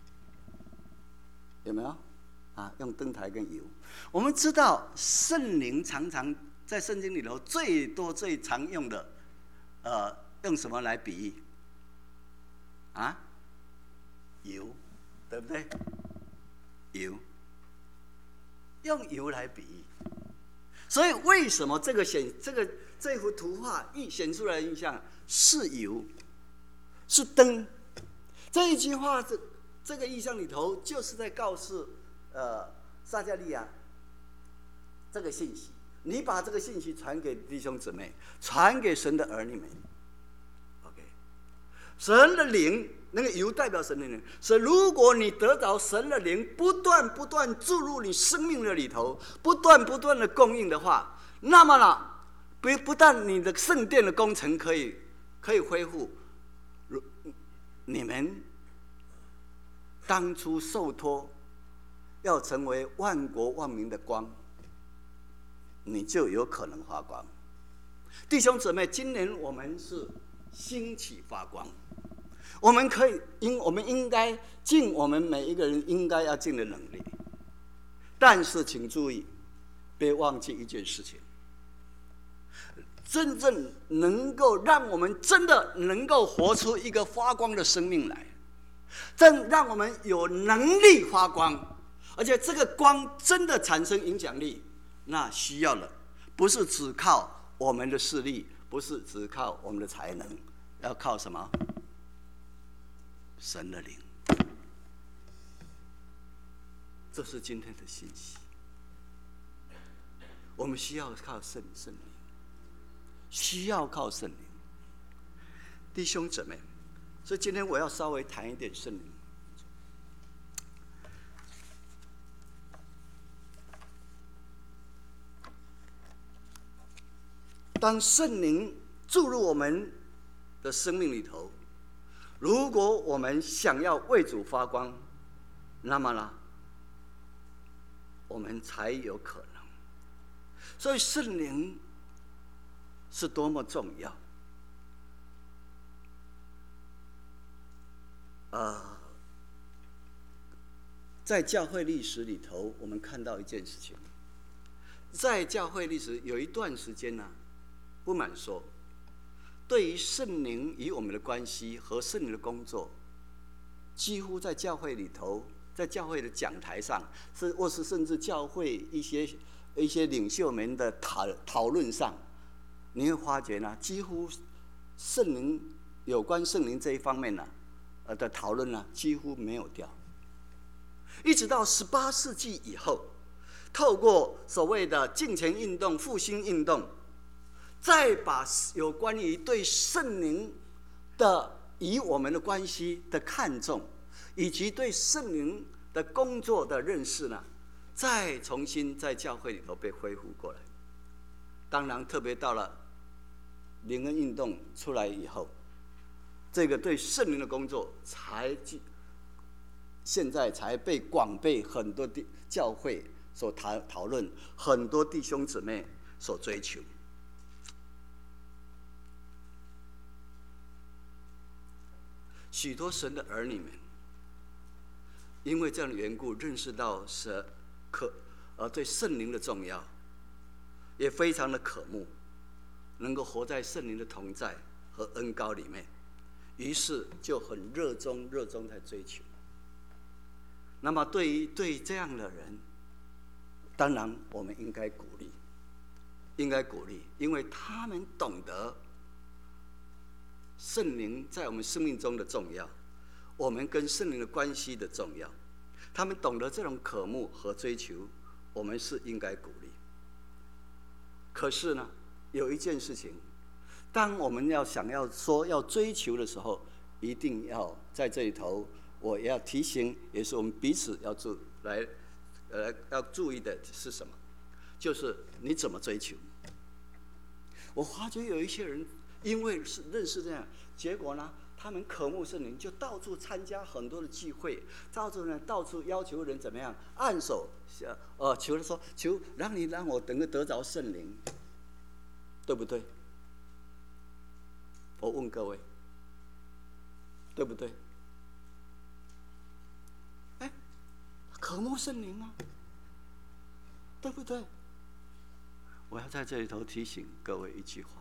有没有？啊，用灯台跟油。我们知道圣灵常常在圣经里头最多最常用的，呃。用什么来比喻？啊，油，对不对？油，用油来比喻。 所以为什么这个显这个这幅图画一显出来的印象是油，是灯？这一句话这这个意象里头就是在告诉呃撒迦利亚这个信息。你把这个信息传给弟兄姊妹，传给神的儿女们。OK， 神的灵，那个油代表神的灵。所以，如果你得着神的灵，不断不断注入你生命的里头，不断不断的供应的话，那么呢，不不但你的圣殿的工程可以可以恢复，你们当初受托要成为万国万民的光，你就有可能发光。弟兄姊妹，今年我们是兴起发光，我们可以应我们应该尽我们每一个人应该要尽的能力，但是请注意，别忘记一件事情，真正能够让我们真的能够活出一个发光的生命来，真让我们有能力发光，而且这个光真的产生影响力，那需要的不是只靠我们的势力，不是只靠我们的才能，要靠什么？神的灵。这是今天的信息。我们需要靠圣圣灵，需要靠圣灵。弟兄姊妹，所以今天我要稍微谈一点圣灵。当圣灵注入我们的生命里头，如果我们想要为主发光，那么呢，我们才有可能。所以圣灵是多么重要。呃，在教会历史里头，我们看到一件事情，在教会历史有一段时间呢、啊，不瞒说，对于圣灵与我们的关系和圣灵的工作，几乎在教会里头，在教会的讲台上，是或是甚至教会一些一些领袖们的讨讨论上，你会发觉呢，几乎圣灵有关圣灵这一方面呢、啊，呃的讨论呢，几乎没有掉。一直到十八世纪以后，透过所谓的敬虔运动、复兴运动，再把有关于对圣灵的与我们的关系的看重，以及对圣灵的工作的认识呢，再重新在教会里头被恢复过来。当然，特别到了灵恩运动出来以后，这个对圣灵的工作才现在才被广被很多的教会所讨讨论，很多弟兄姊妹所追求。许多神的儿女们，因为这样的缘故，认识到神可呃对圣灵的重要，也非常的渴慕，能够活在圣灵的同在和恩膏里面，于是就很热衷热衷在追求。那么对于对这样的人，当然我们应该鼓励，应该鼓励，因为他们懂得圣灵在我们生命中的重要，我们跟圣灵的关系的重要，他们懂得这种渴慕和追求，我们是应该鼓励。可是呢，有一件事情，当我们要想要说要追求的时候，一定要在这里头，我要提醒，也是我们彼此要注来呃要注意的是什么？就是你怎么追求。我发觉有一些人因为是认识这样，结果呢，他们渴慕圣灵，就到处参加很多的聚会，到处呢到处要求人怎么样按手，呃求他说求让你让我能够得着圣灵，对不对？我问各位，对不对？哎，渴慕圣灵啊，对不对？我要在这里头提醒各位一句话：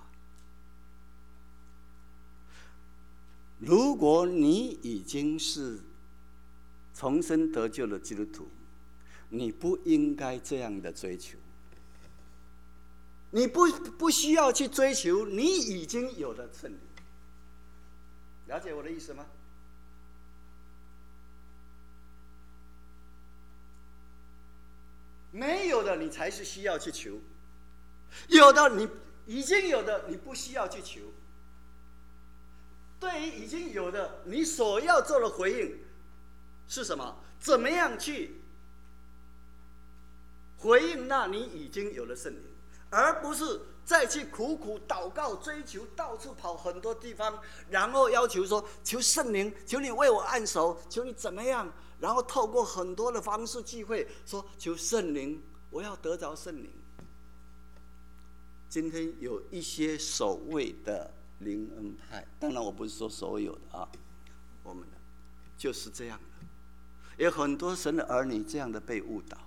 如果你已经是重生得救的基督徒，你不应该这样的追求。 你不不需要去追求你已经有的圣灵。了解我的意思吗？没有的你才是需要去求，有的你已经有的你不需要去求。对于已经有的，你所要做的回应是什么？怎么样去回应那你已经有的圣灵，而不是再去苦苦祷告追求，到处跑很多地方，然后要求说求圣灵，求你为我按手，求你怎么样，然后透过很多的方式聚会说求圣灵，我要得着圣灵。今天有一些所谓的灵恩派，当然我不是说所有的啊，我们就是这样的，有很多神的儿女这样的被误导。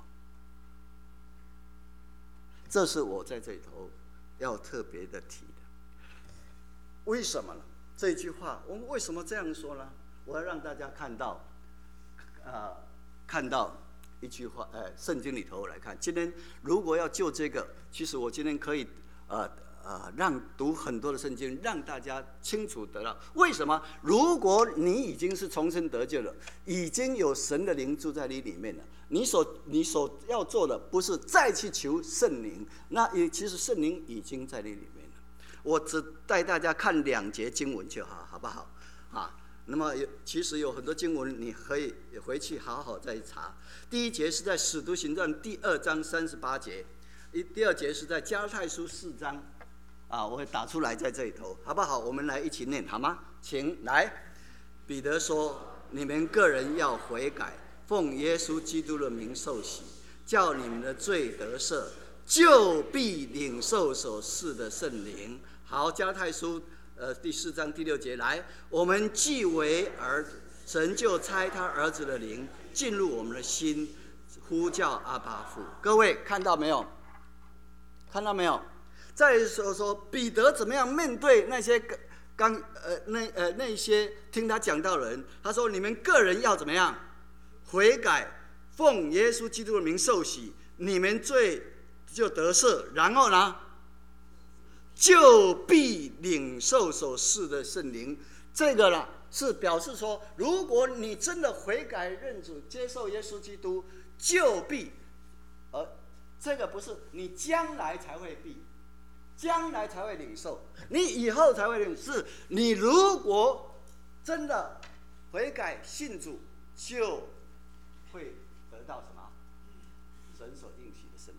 这是我在这里头要特别的提的。为什么呢？这句话我们为什么这样说呢？我要让大家看到，呃，看到一句话，呃，圣经里头来看。今天如果要就这个，其实我今天可以，呃呃，让读很多的圣经，让大家清楚得到为什么。如果你已经是重生得救了，已经有神的灵住在你里面了，你所你所要做的不是再去求圣灵，那也其实圣灵已经在你里面了。我只带大家看两节经文就好，好不好？啊，那么其实有很多经文你可以回去好好再查。第一节是在使徒行传第二章三十八节，第二节是在加拉太书四章。啊，我会打出来在这里头，好不好？我们来一起念，好吗？请来。彼得说：“你们个人要悔改，奉耶稣基督的名受洗，叫你们的罪得赦，就必领受所赐的圣灵。”好，加拉太书呃第四章第六节来，我们既为儿子，神就差他儿子的灵进入我们的心，呼叫阿爸父。各位看到没有？看到没有？再说说彼得怎么样面对那些刚呃那呃那些听他讲道的人，他说：“你们个人要怎么样？悔改，奉耶稣基督的名受洗，你们罪就得赦。然后呢，就必领受所赐的圣灵。”这个呢是表示说，如果你真的悔改认主，接受耶稣基督，就必，而这个不是你将来才会必。将来才会领受，你以后才会领受。是你如果真的悔改信主，就会得到什么？神所应许的圣灵。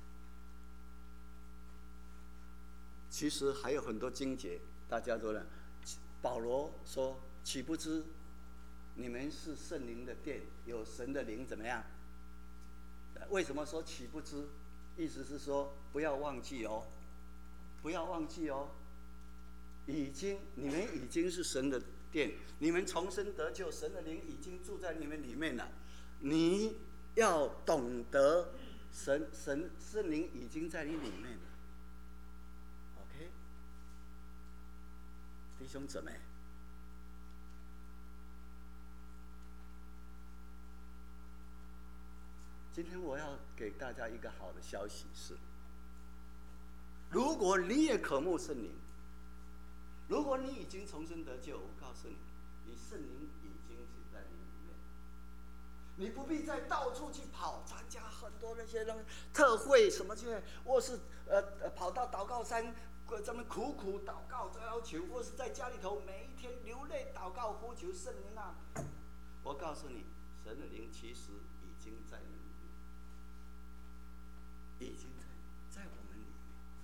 其实还有很多经节，大家都呢。保罗说：“岂不知你们是圣灵的殿，有神的灵怎么样？”为什么说岂不知？意思是说不要忘记哦。不要忘记哦，已经你们已经是神的殿，你们重生得救，神的灵已经住在你们里面了。你要懂得神神圣灵已经在你里面了。OK， 弟兄姊妹，今天我要给大家一个好的消息是。如果你也渴慕圣灵，如果你已经重生得救，我告诉你，你圣灵已经是在你里面，你不必再到处去跑，参加很多那些人特会什么去，或是呃呃跑到祷告山，咱们苦苦祷告要求，或是在家里头每一天流泪祷告呼求圣灵啊！我告诉你，神的灵其实已经在你里面，已经在在我们里面。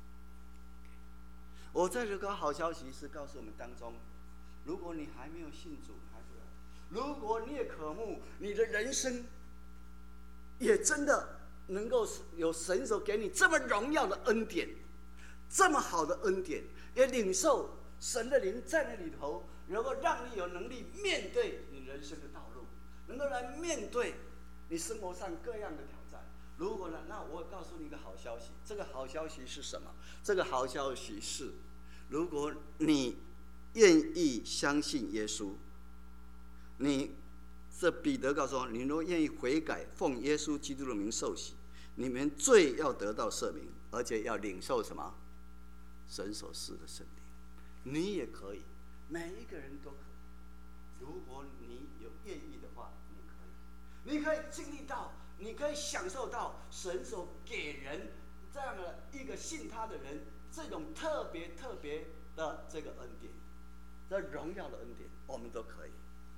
我在这个好消息是告诉我们当中，如果你还没有信主，还不要；如果你也渴慕你的人生，也真的能够有神所给你这么荣耀的恩典，这么好的恩典，也领受神的灵在那里头，能够让你有能力面对你人生的道路，能够来面对你生活上各样的挑战。如果呢，那我告诉你一个好消息，这个好消息是什么？这个好消息是，如果你愿意相信耶稣，你这彼得告诉我，你若愿意悔改，奉耶稣基督的名受洗，你们罪要得到赦免， 而且要领受什么？神所赐的圣灵。你也可以，每一个人都可以。如果你有愿意的话，你可以，你可以经历到，你可以享受到神所给人这样的一个信他的人这种特别特别的这个恩典，这荣耀的恩典，我们都可以。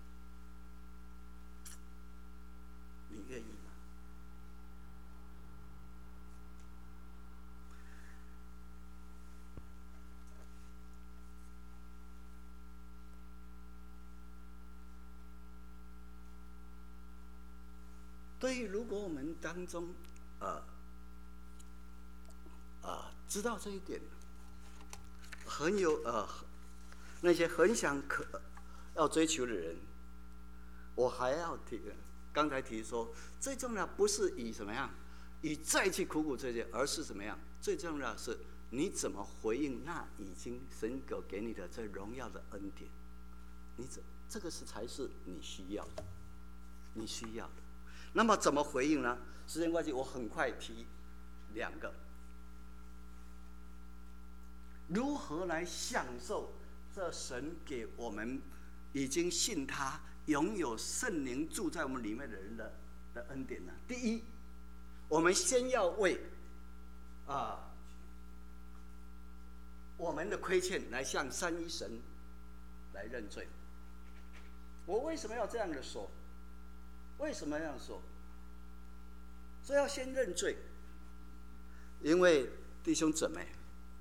你愿意吗？所以，如果我们当中，呃，呃，知道这一点，很有呃，那些很想可要追求的人，我还要提，刚才提说，最重要不是以怎么样，以再去苦苦追求，而是怎么样？最重要的是你怎么回应那已经神给给你的这荣耀的恩典，你怎这个是才是你需要的，你需要的。那么怎么回应呢？时间关系，我很快提两个。如何来享受这神给我们已经信他、拥有圣灵住在我们里面的人的的恩典呢？第一，我们先要为啊、呃、我们的亏欠来向三一神来认罪。我为什么要这样的说？为什么这样说？所以要先认罪，因为弟兄姊妹，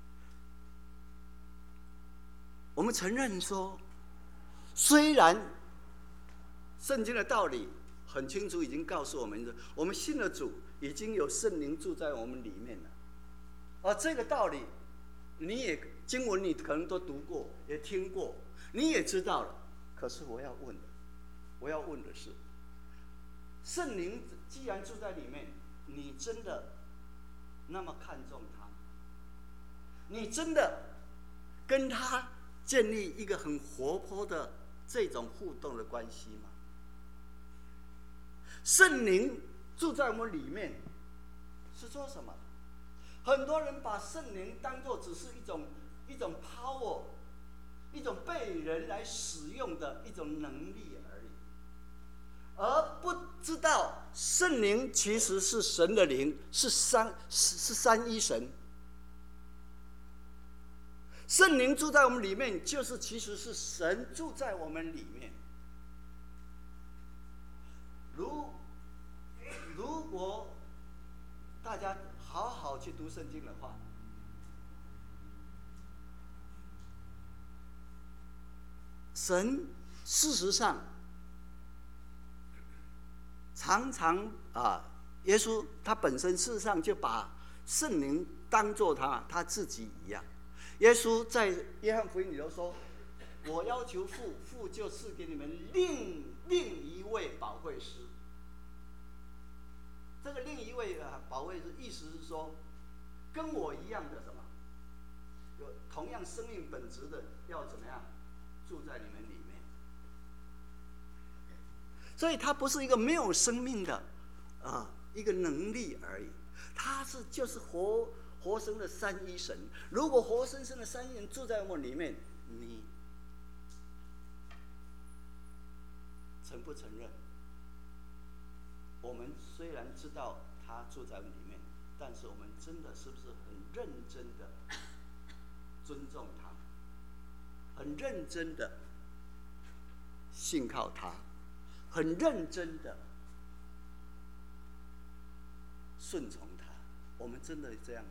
我们承认说，虽然圣经的道理很清楚，已经告诉我们的，我们信了主，已经有圣灵住在我们里面了。而这个道理，你也经文你可能都读过，也听过，你也知道了。可是我要问的，我要问的是，圣灵既然住在里面，你真的那么看重他？你真的跟他建立一个很活泼的这种互动的关系吗？圣灵住在我们里面是做什么？很多人把圣灵当作只是一种一种 power， 一种被人来使用的一种能力而已，而不知道圣灵其实是神的灵，是三是是三一神。圣灵住在我们里面，就是其实是神住在我们里面。如如果大家好好去读圣经的话，神事实上常常啊，耶稣他本身事实上就把圣灵当作他他自己一样。耶稣在约翰福音里头说：“我要求父，父就赐给你们另另一位保惠师。”这个另一位啊保惠师，意思是说，跟我一样的什么，有同样生命本质的，要怎么样住在你们里面。所以他不是一个没有生命的啊一个能力而已，他是就是活。活生的三一神，如果活生生的三一神住在我们里面，你承不承认？我们虽然知道他住在我们里面，但是我们真的是不是很认真的尊重他，很认真的信靠他，很认真的顺从他？我们真的这样吗？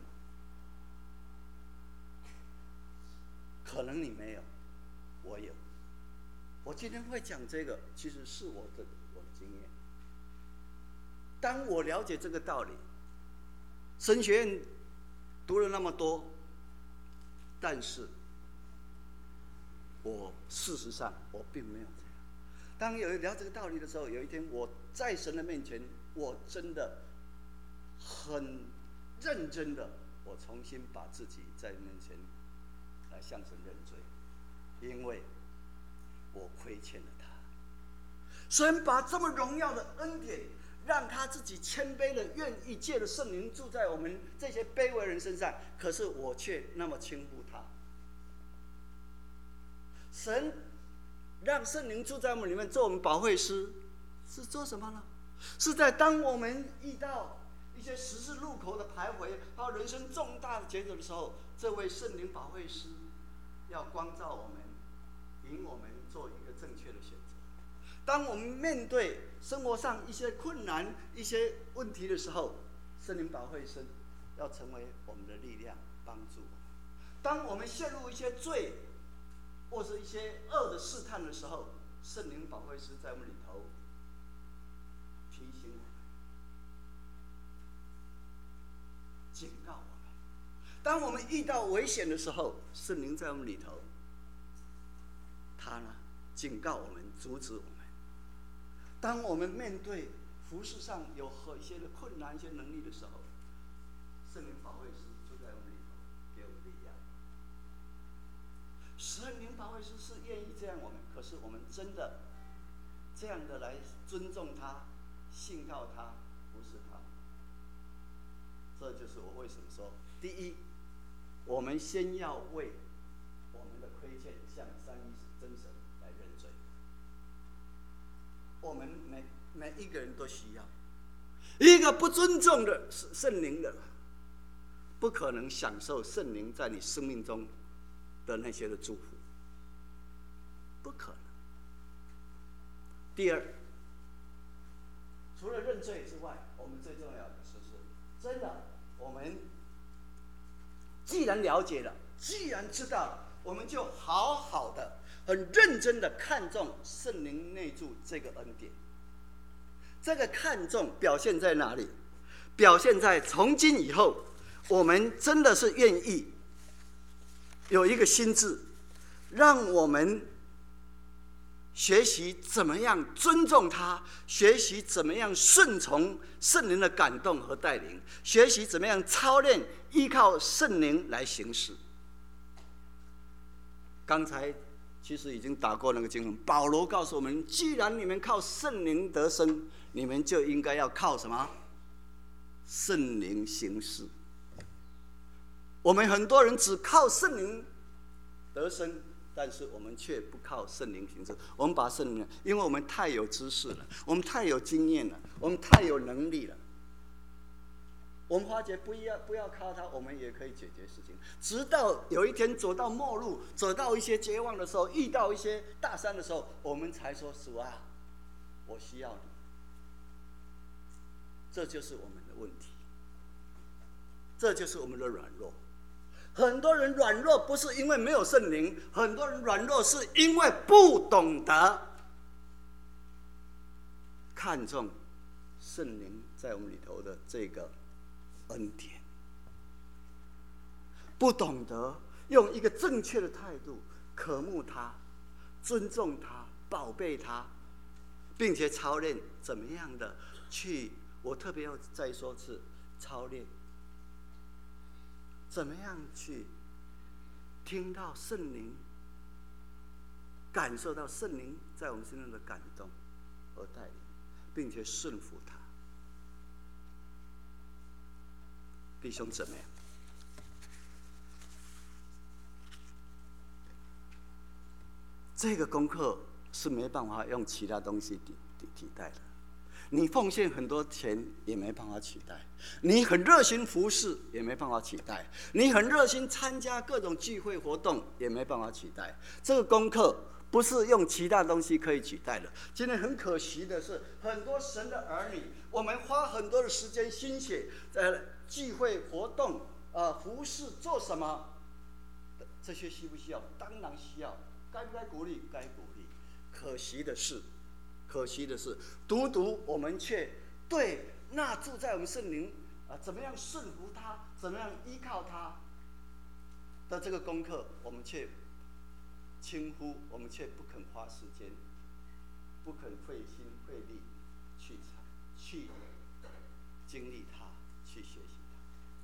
可能你没有，我有。我今天会讲这个，其实是我的我的经验。当我了解这个道理，神学院读了那么多，但是我事实上我并没有这样。当有了解这个道理的时候，有一天我在神的面前，我真的很认真的，我重新把自己在面前来向神认罪，因为我亏欠了他。神把这么荣耀的恩典让他自己谦卑的愿意借着圣灵住在我们这些卑微人身上，可是我却那么轻忽他。神让圣灵住在我们里面，做我们保惠师，是做什么呢？是在当我们遇到一些十字路口的徘徊，还有人生重大的抉择的时候，这位圣灵保惠师要光照我们，引我们做一个正确的选择。当我们面对生活上一些困难、一些问题的时候，圣灵保惠师要成为我们的力量，帮助我们。当我们陷入一些罪或是一些恶的试探的时候，圣灵保惠师在我们里头提醒我们，警告我们。当我们遇到危险的时候，圣灵在我们里头，他呢警告我们，阻止我们。当我们面对服事上有和一些的困难、一些能力的时候，圣灵保惠师就在我们里头，给我们力量。圣灵保惠师是愿意这样我们，可是我们真的这样的来尊重他、信靠他、服侍他。这就是我为什么说，第一，我们先要为我们的亏欠向三一真神来认罪。我们每每一个人都需要。一个不尊重的圣灵的，不可能享受圣灵在你生命中的那些的祝福，不可能。第二，除了认罪之外，我们最重要的是，是真的，我们既然了解了，既然知道了，我们就好好的、很认真的看重圣灵内住这个恩典。这个看重表现在哪里？表现在从今以后，我们真的是愿意有一个心智，让我们学习怎么样尊重他，学习怎么样顺从圣灵的感动和带领，学习怎么样操练依靠圣灵来行事。刚才其实已经打过那个经文，保罗告诉我们，既然你们靠圣灵得生，你们就应该要靠什么？圣灵行事。我们很多人只靠圣灵得生，但是我们却不靠圣灵行事。我们把圣灵，因为我们太有知识了，我们太有经验了，我们太有能力了。我们发觉不要不要靠他，我们也可以解决事情。直到有一天走到末路，走到一些绝望的时候，遇到一些大山的时候，我们才说：“主啊，我需要你。”这就是我们的问题，这就是我们的软弱。很多人软弱不是因为没有圣灵，很多人软弱是因为不懂得看重圣灵在我们里头的这个恩典，不懂得用一个正确的态度渴慕他、尊重他、宝贝他，并且操练怎么样的去，我特别要再说次操练，怎么样去听到圣灵，感受到圣灵在我们身上的感动和带领，并且顺服他。弟兄姊妹，这个功课是没办法用其他东西替替代的。你奉献很多钱也没办法取代，你很热心服侍也没办法取代，你很热心参加各种聚会活动也没办法取代。这个功课不是用其他东西可以取代的。今天很可惜的是，很多神的儿女，我们花很多的时间心血在聚会活动、呃服侍做什么？这些需不需要？当然需要。该不该鼓励？该鼓励。可惜的是，可惜的是，独独我们却对那住在我们圣灵啊、呃，怎么样顺服他，怎么样依靠他的这个功课，我们却轻忽，我们却不肯花时间，不肯费心费力去去经历它，去学习它。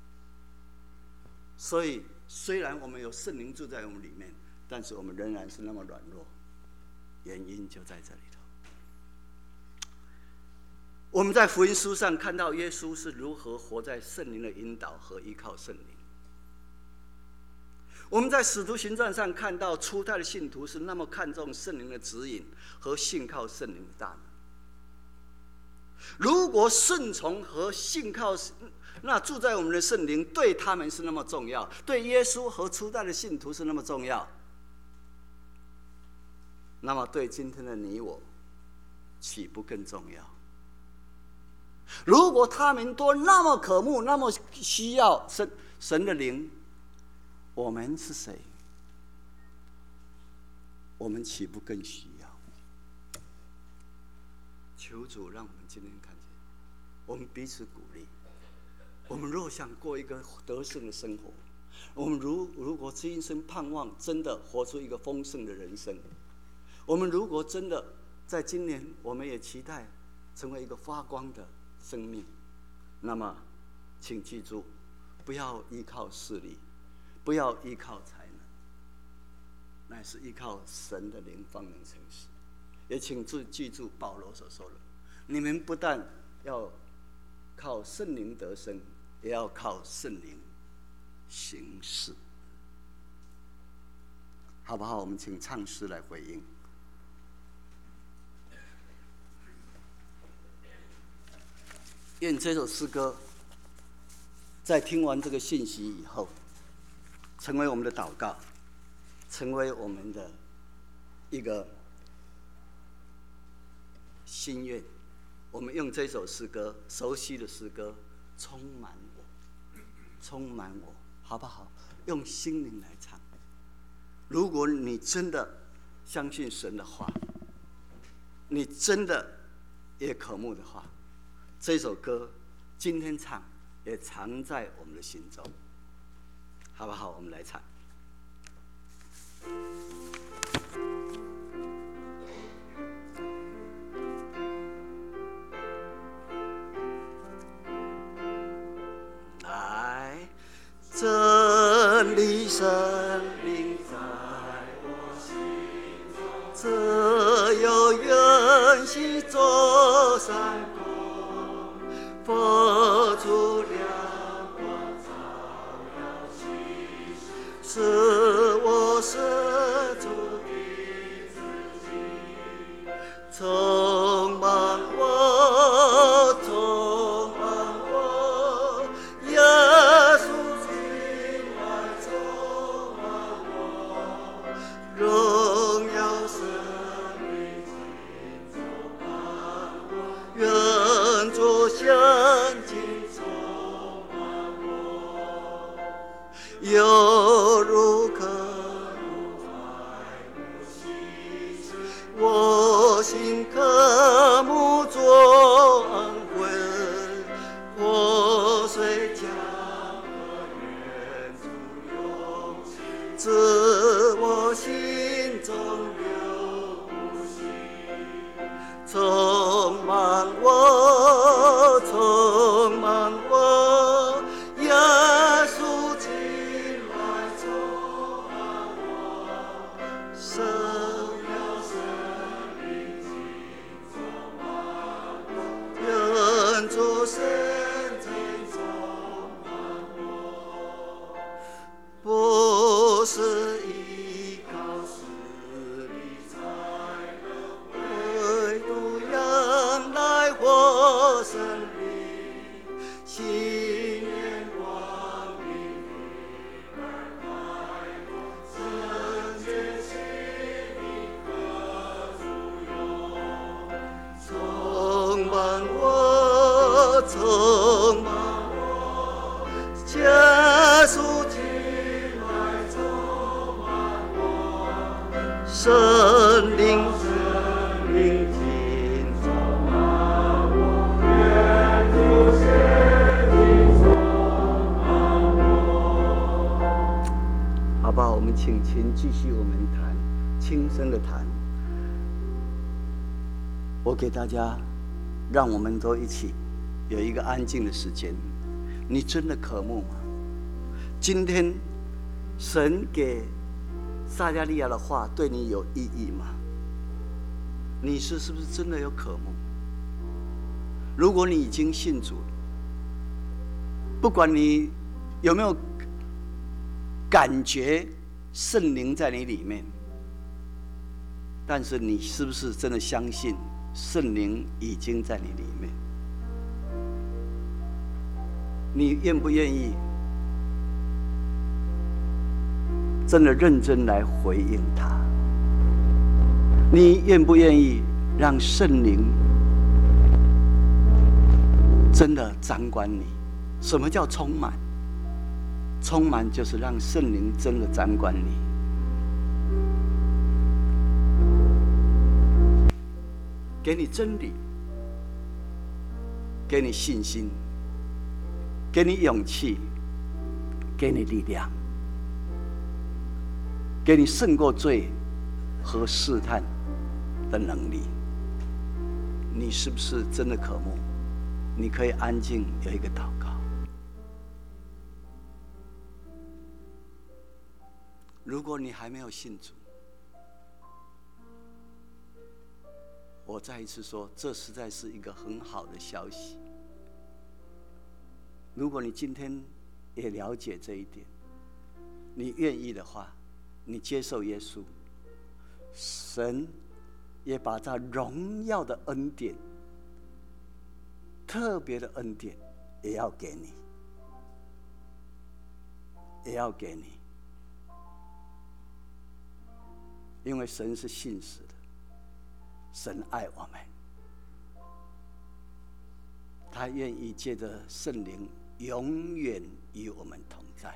所以，虽然我们有圣灵住在我们里面，但是我们仍然是那么软弱，原因就在这里头。 我们在福音书上看到耶稣是如何活在圣灵的引导和依靠圣灵。我们在使徒行传上看到初代的信徒是那么看重圣灵的指引和信靠圣灵的大能。如果顺从和信靠那住在我们的圣灵对他们是那么重要，对耶稣和初代的信徒是那么重要，那么对今天的你我岂不更重要？如果他们都那么渴慕，那么需要神神的灵，我们是谁？我们岂不更需要？求主让我们今天看见，我们彼此鼓励。我们若想过一个得胜的生活，我们如如果今生盼望真的活出一个丰盛的人生，我们如果真的在今年，我们也期待成为一个发光的生命，那么请记住，不要依靠势力，不要依靠才能，乃是依靠神的灵方能成事。也请记住保罗所说的，你们不但要靠圣灵得生，也要靠圣灵行事，好不好？我们请唱诗来回应。愿这首诗歌在听完这个信息以后，成为我们的祷告，成为我们的一个心愿。我们用这首诗歌，熟悉的诗歌，充满我，充满我，好不好？用心灵来唱。如果你真的相信神的话，你真的也渴慕的话，这首歌今天唱也藏在我们的心中，好不好？我们来唱。来，真理生命在我心中，只有愿心做山沟，发出亮光照耀心，使我是主的自己，充满我，充满我，耶稣进来充满我，荣耀生命进充满我，愿主现今充满我，犹如渴慕海慕溪水，我心渴慕作安慰，活水江河源自涌，自我心中流息，充满我，充满我，耶稣进来充满我，生要生命进充满我，愿主圣灵充满我，不是依靠势力才能，唯独仰赖活神灵，心眼光明而开阔，圣洁心灵可足用，充满我，充满我，耶稣进来充满我，圣灵圣灵进充满我，愿主显灵充满我。好不好？我们请琴继续，我们弹，轻声的弹。我给大家，让我们都一起有一个安静的时间。你真的渴慕吗？今天神给撒迦利亚的话对你有意义吗？你是是不是真的有渴慕？ 如果你已经信主，不管你有没有感觉圣灵在你里面，但是你是不是真的相信圣灵已经在你里面？你愿不愿意真的认真来回应他？你愿不愿意让圣灵真的掌管你？什么叫充满？充满就是让圣灵真的掌管你。给你真理，给你信心，给你勇气，给你力量，给你胜过罪和试探的能力。你是不是真的渴慕？你可以安静有一个祷告。如果你还没有信主，我再一次说，这实在是一个很好的消息。如果你今天也了解这一点，你愿意的话，你接受耶稣，神也把这荣耀的恩典、特别的恩典也要给你，也要给你，因为神是信实的，神爱我们，他愿意借着圣灵永远与我们同在。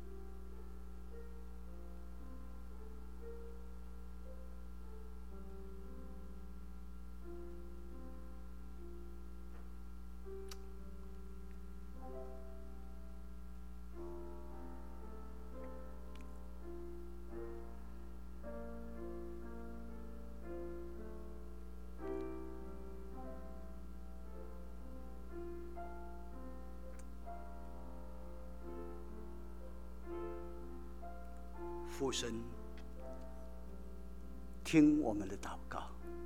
父神，听我们的祷告，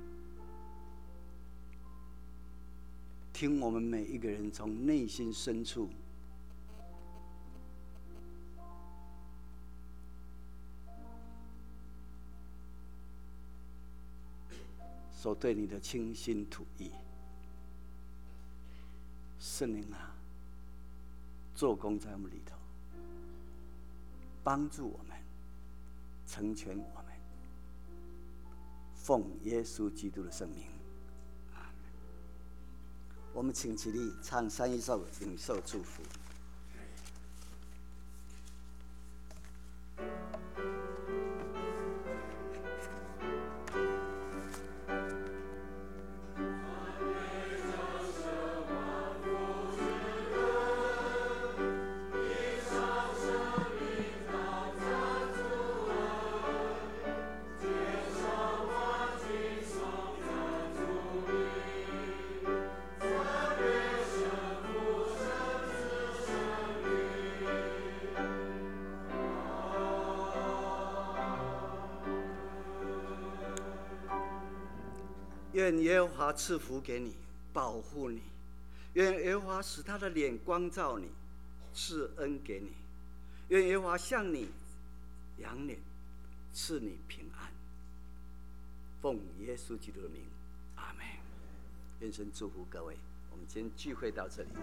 听我们每一个人从内心深处所对你的倾心吐意。圣灵啊，做工在我们里头，帮助我们，成全我们，奉耶稣基督的圣名，阿们。我们请起立，唱三一首，领受祝福。愿耶和华赐福给你，保护你；愿耶和华使他的脸光照你，赐恩给你；愿耶和华向你扬脸，赐你平安。奉耶稣基督的名，阿们。愿神祝福各位。我们今天聚会到这里。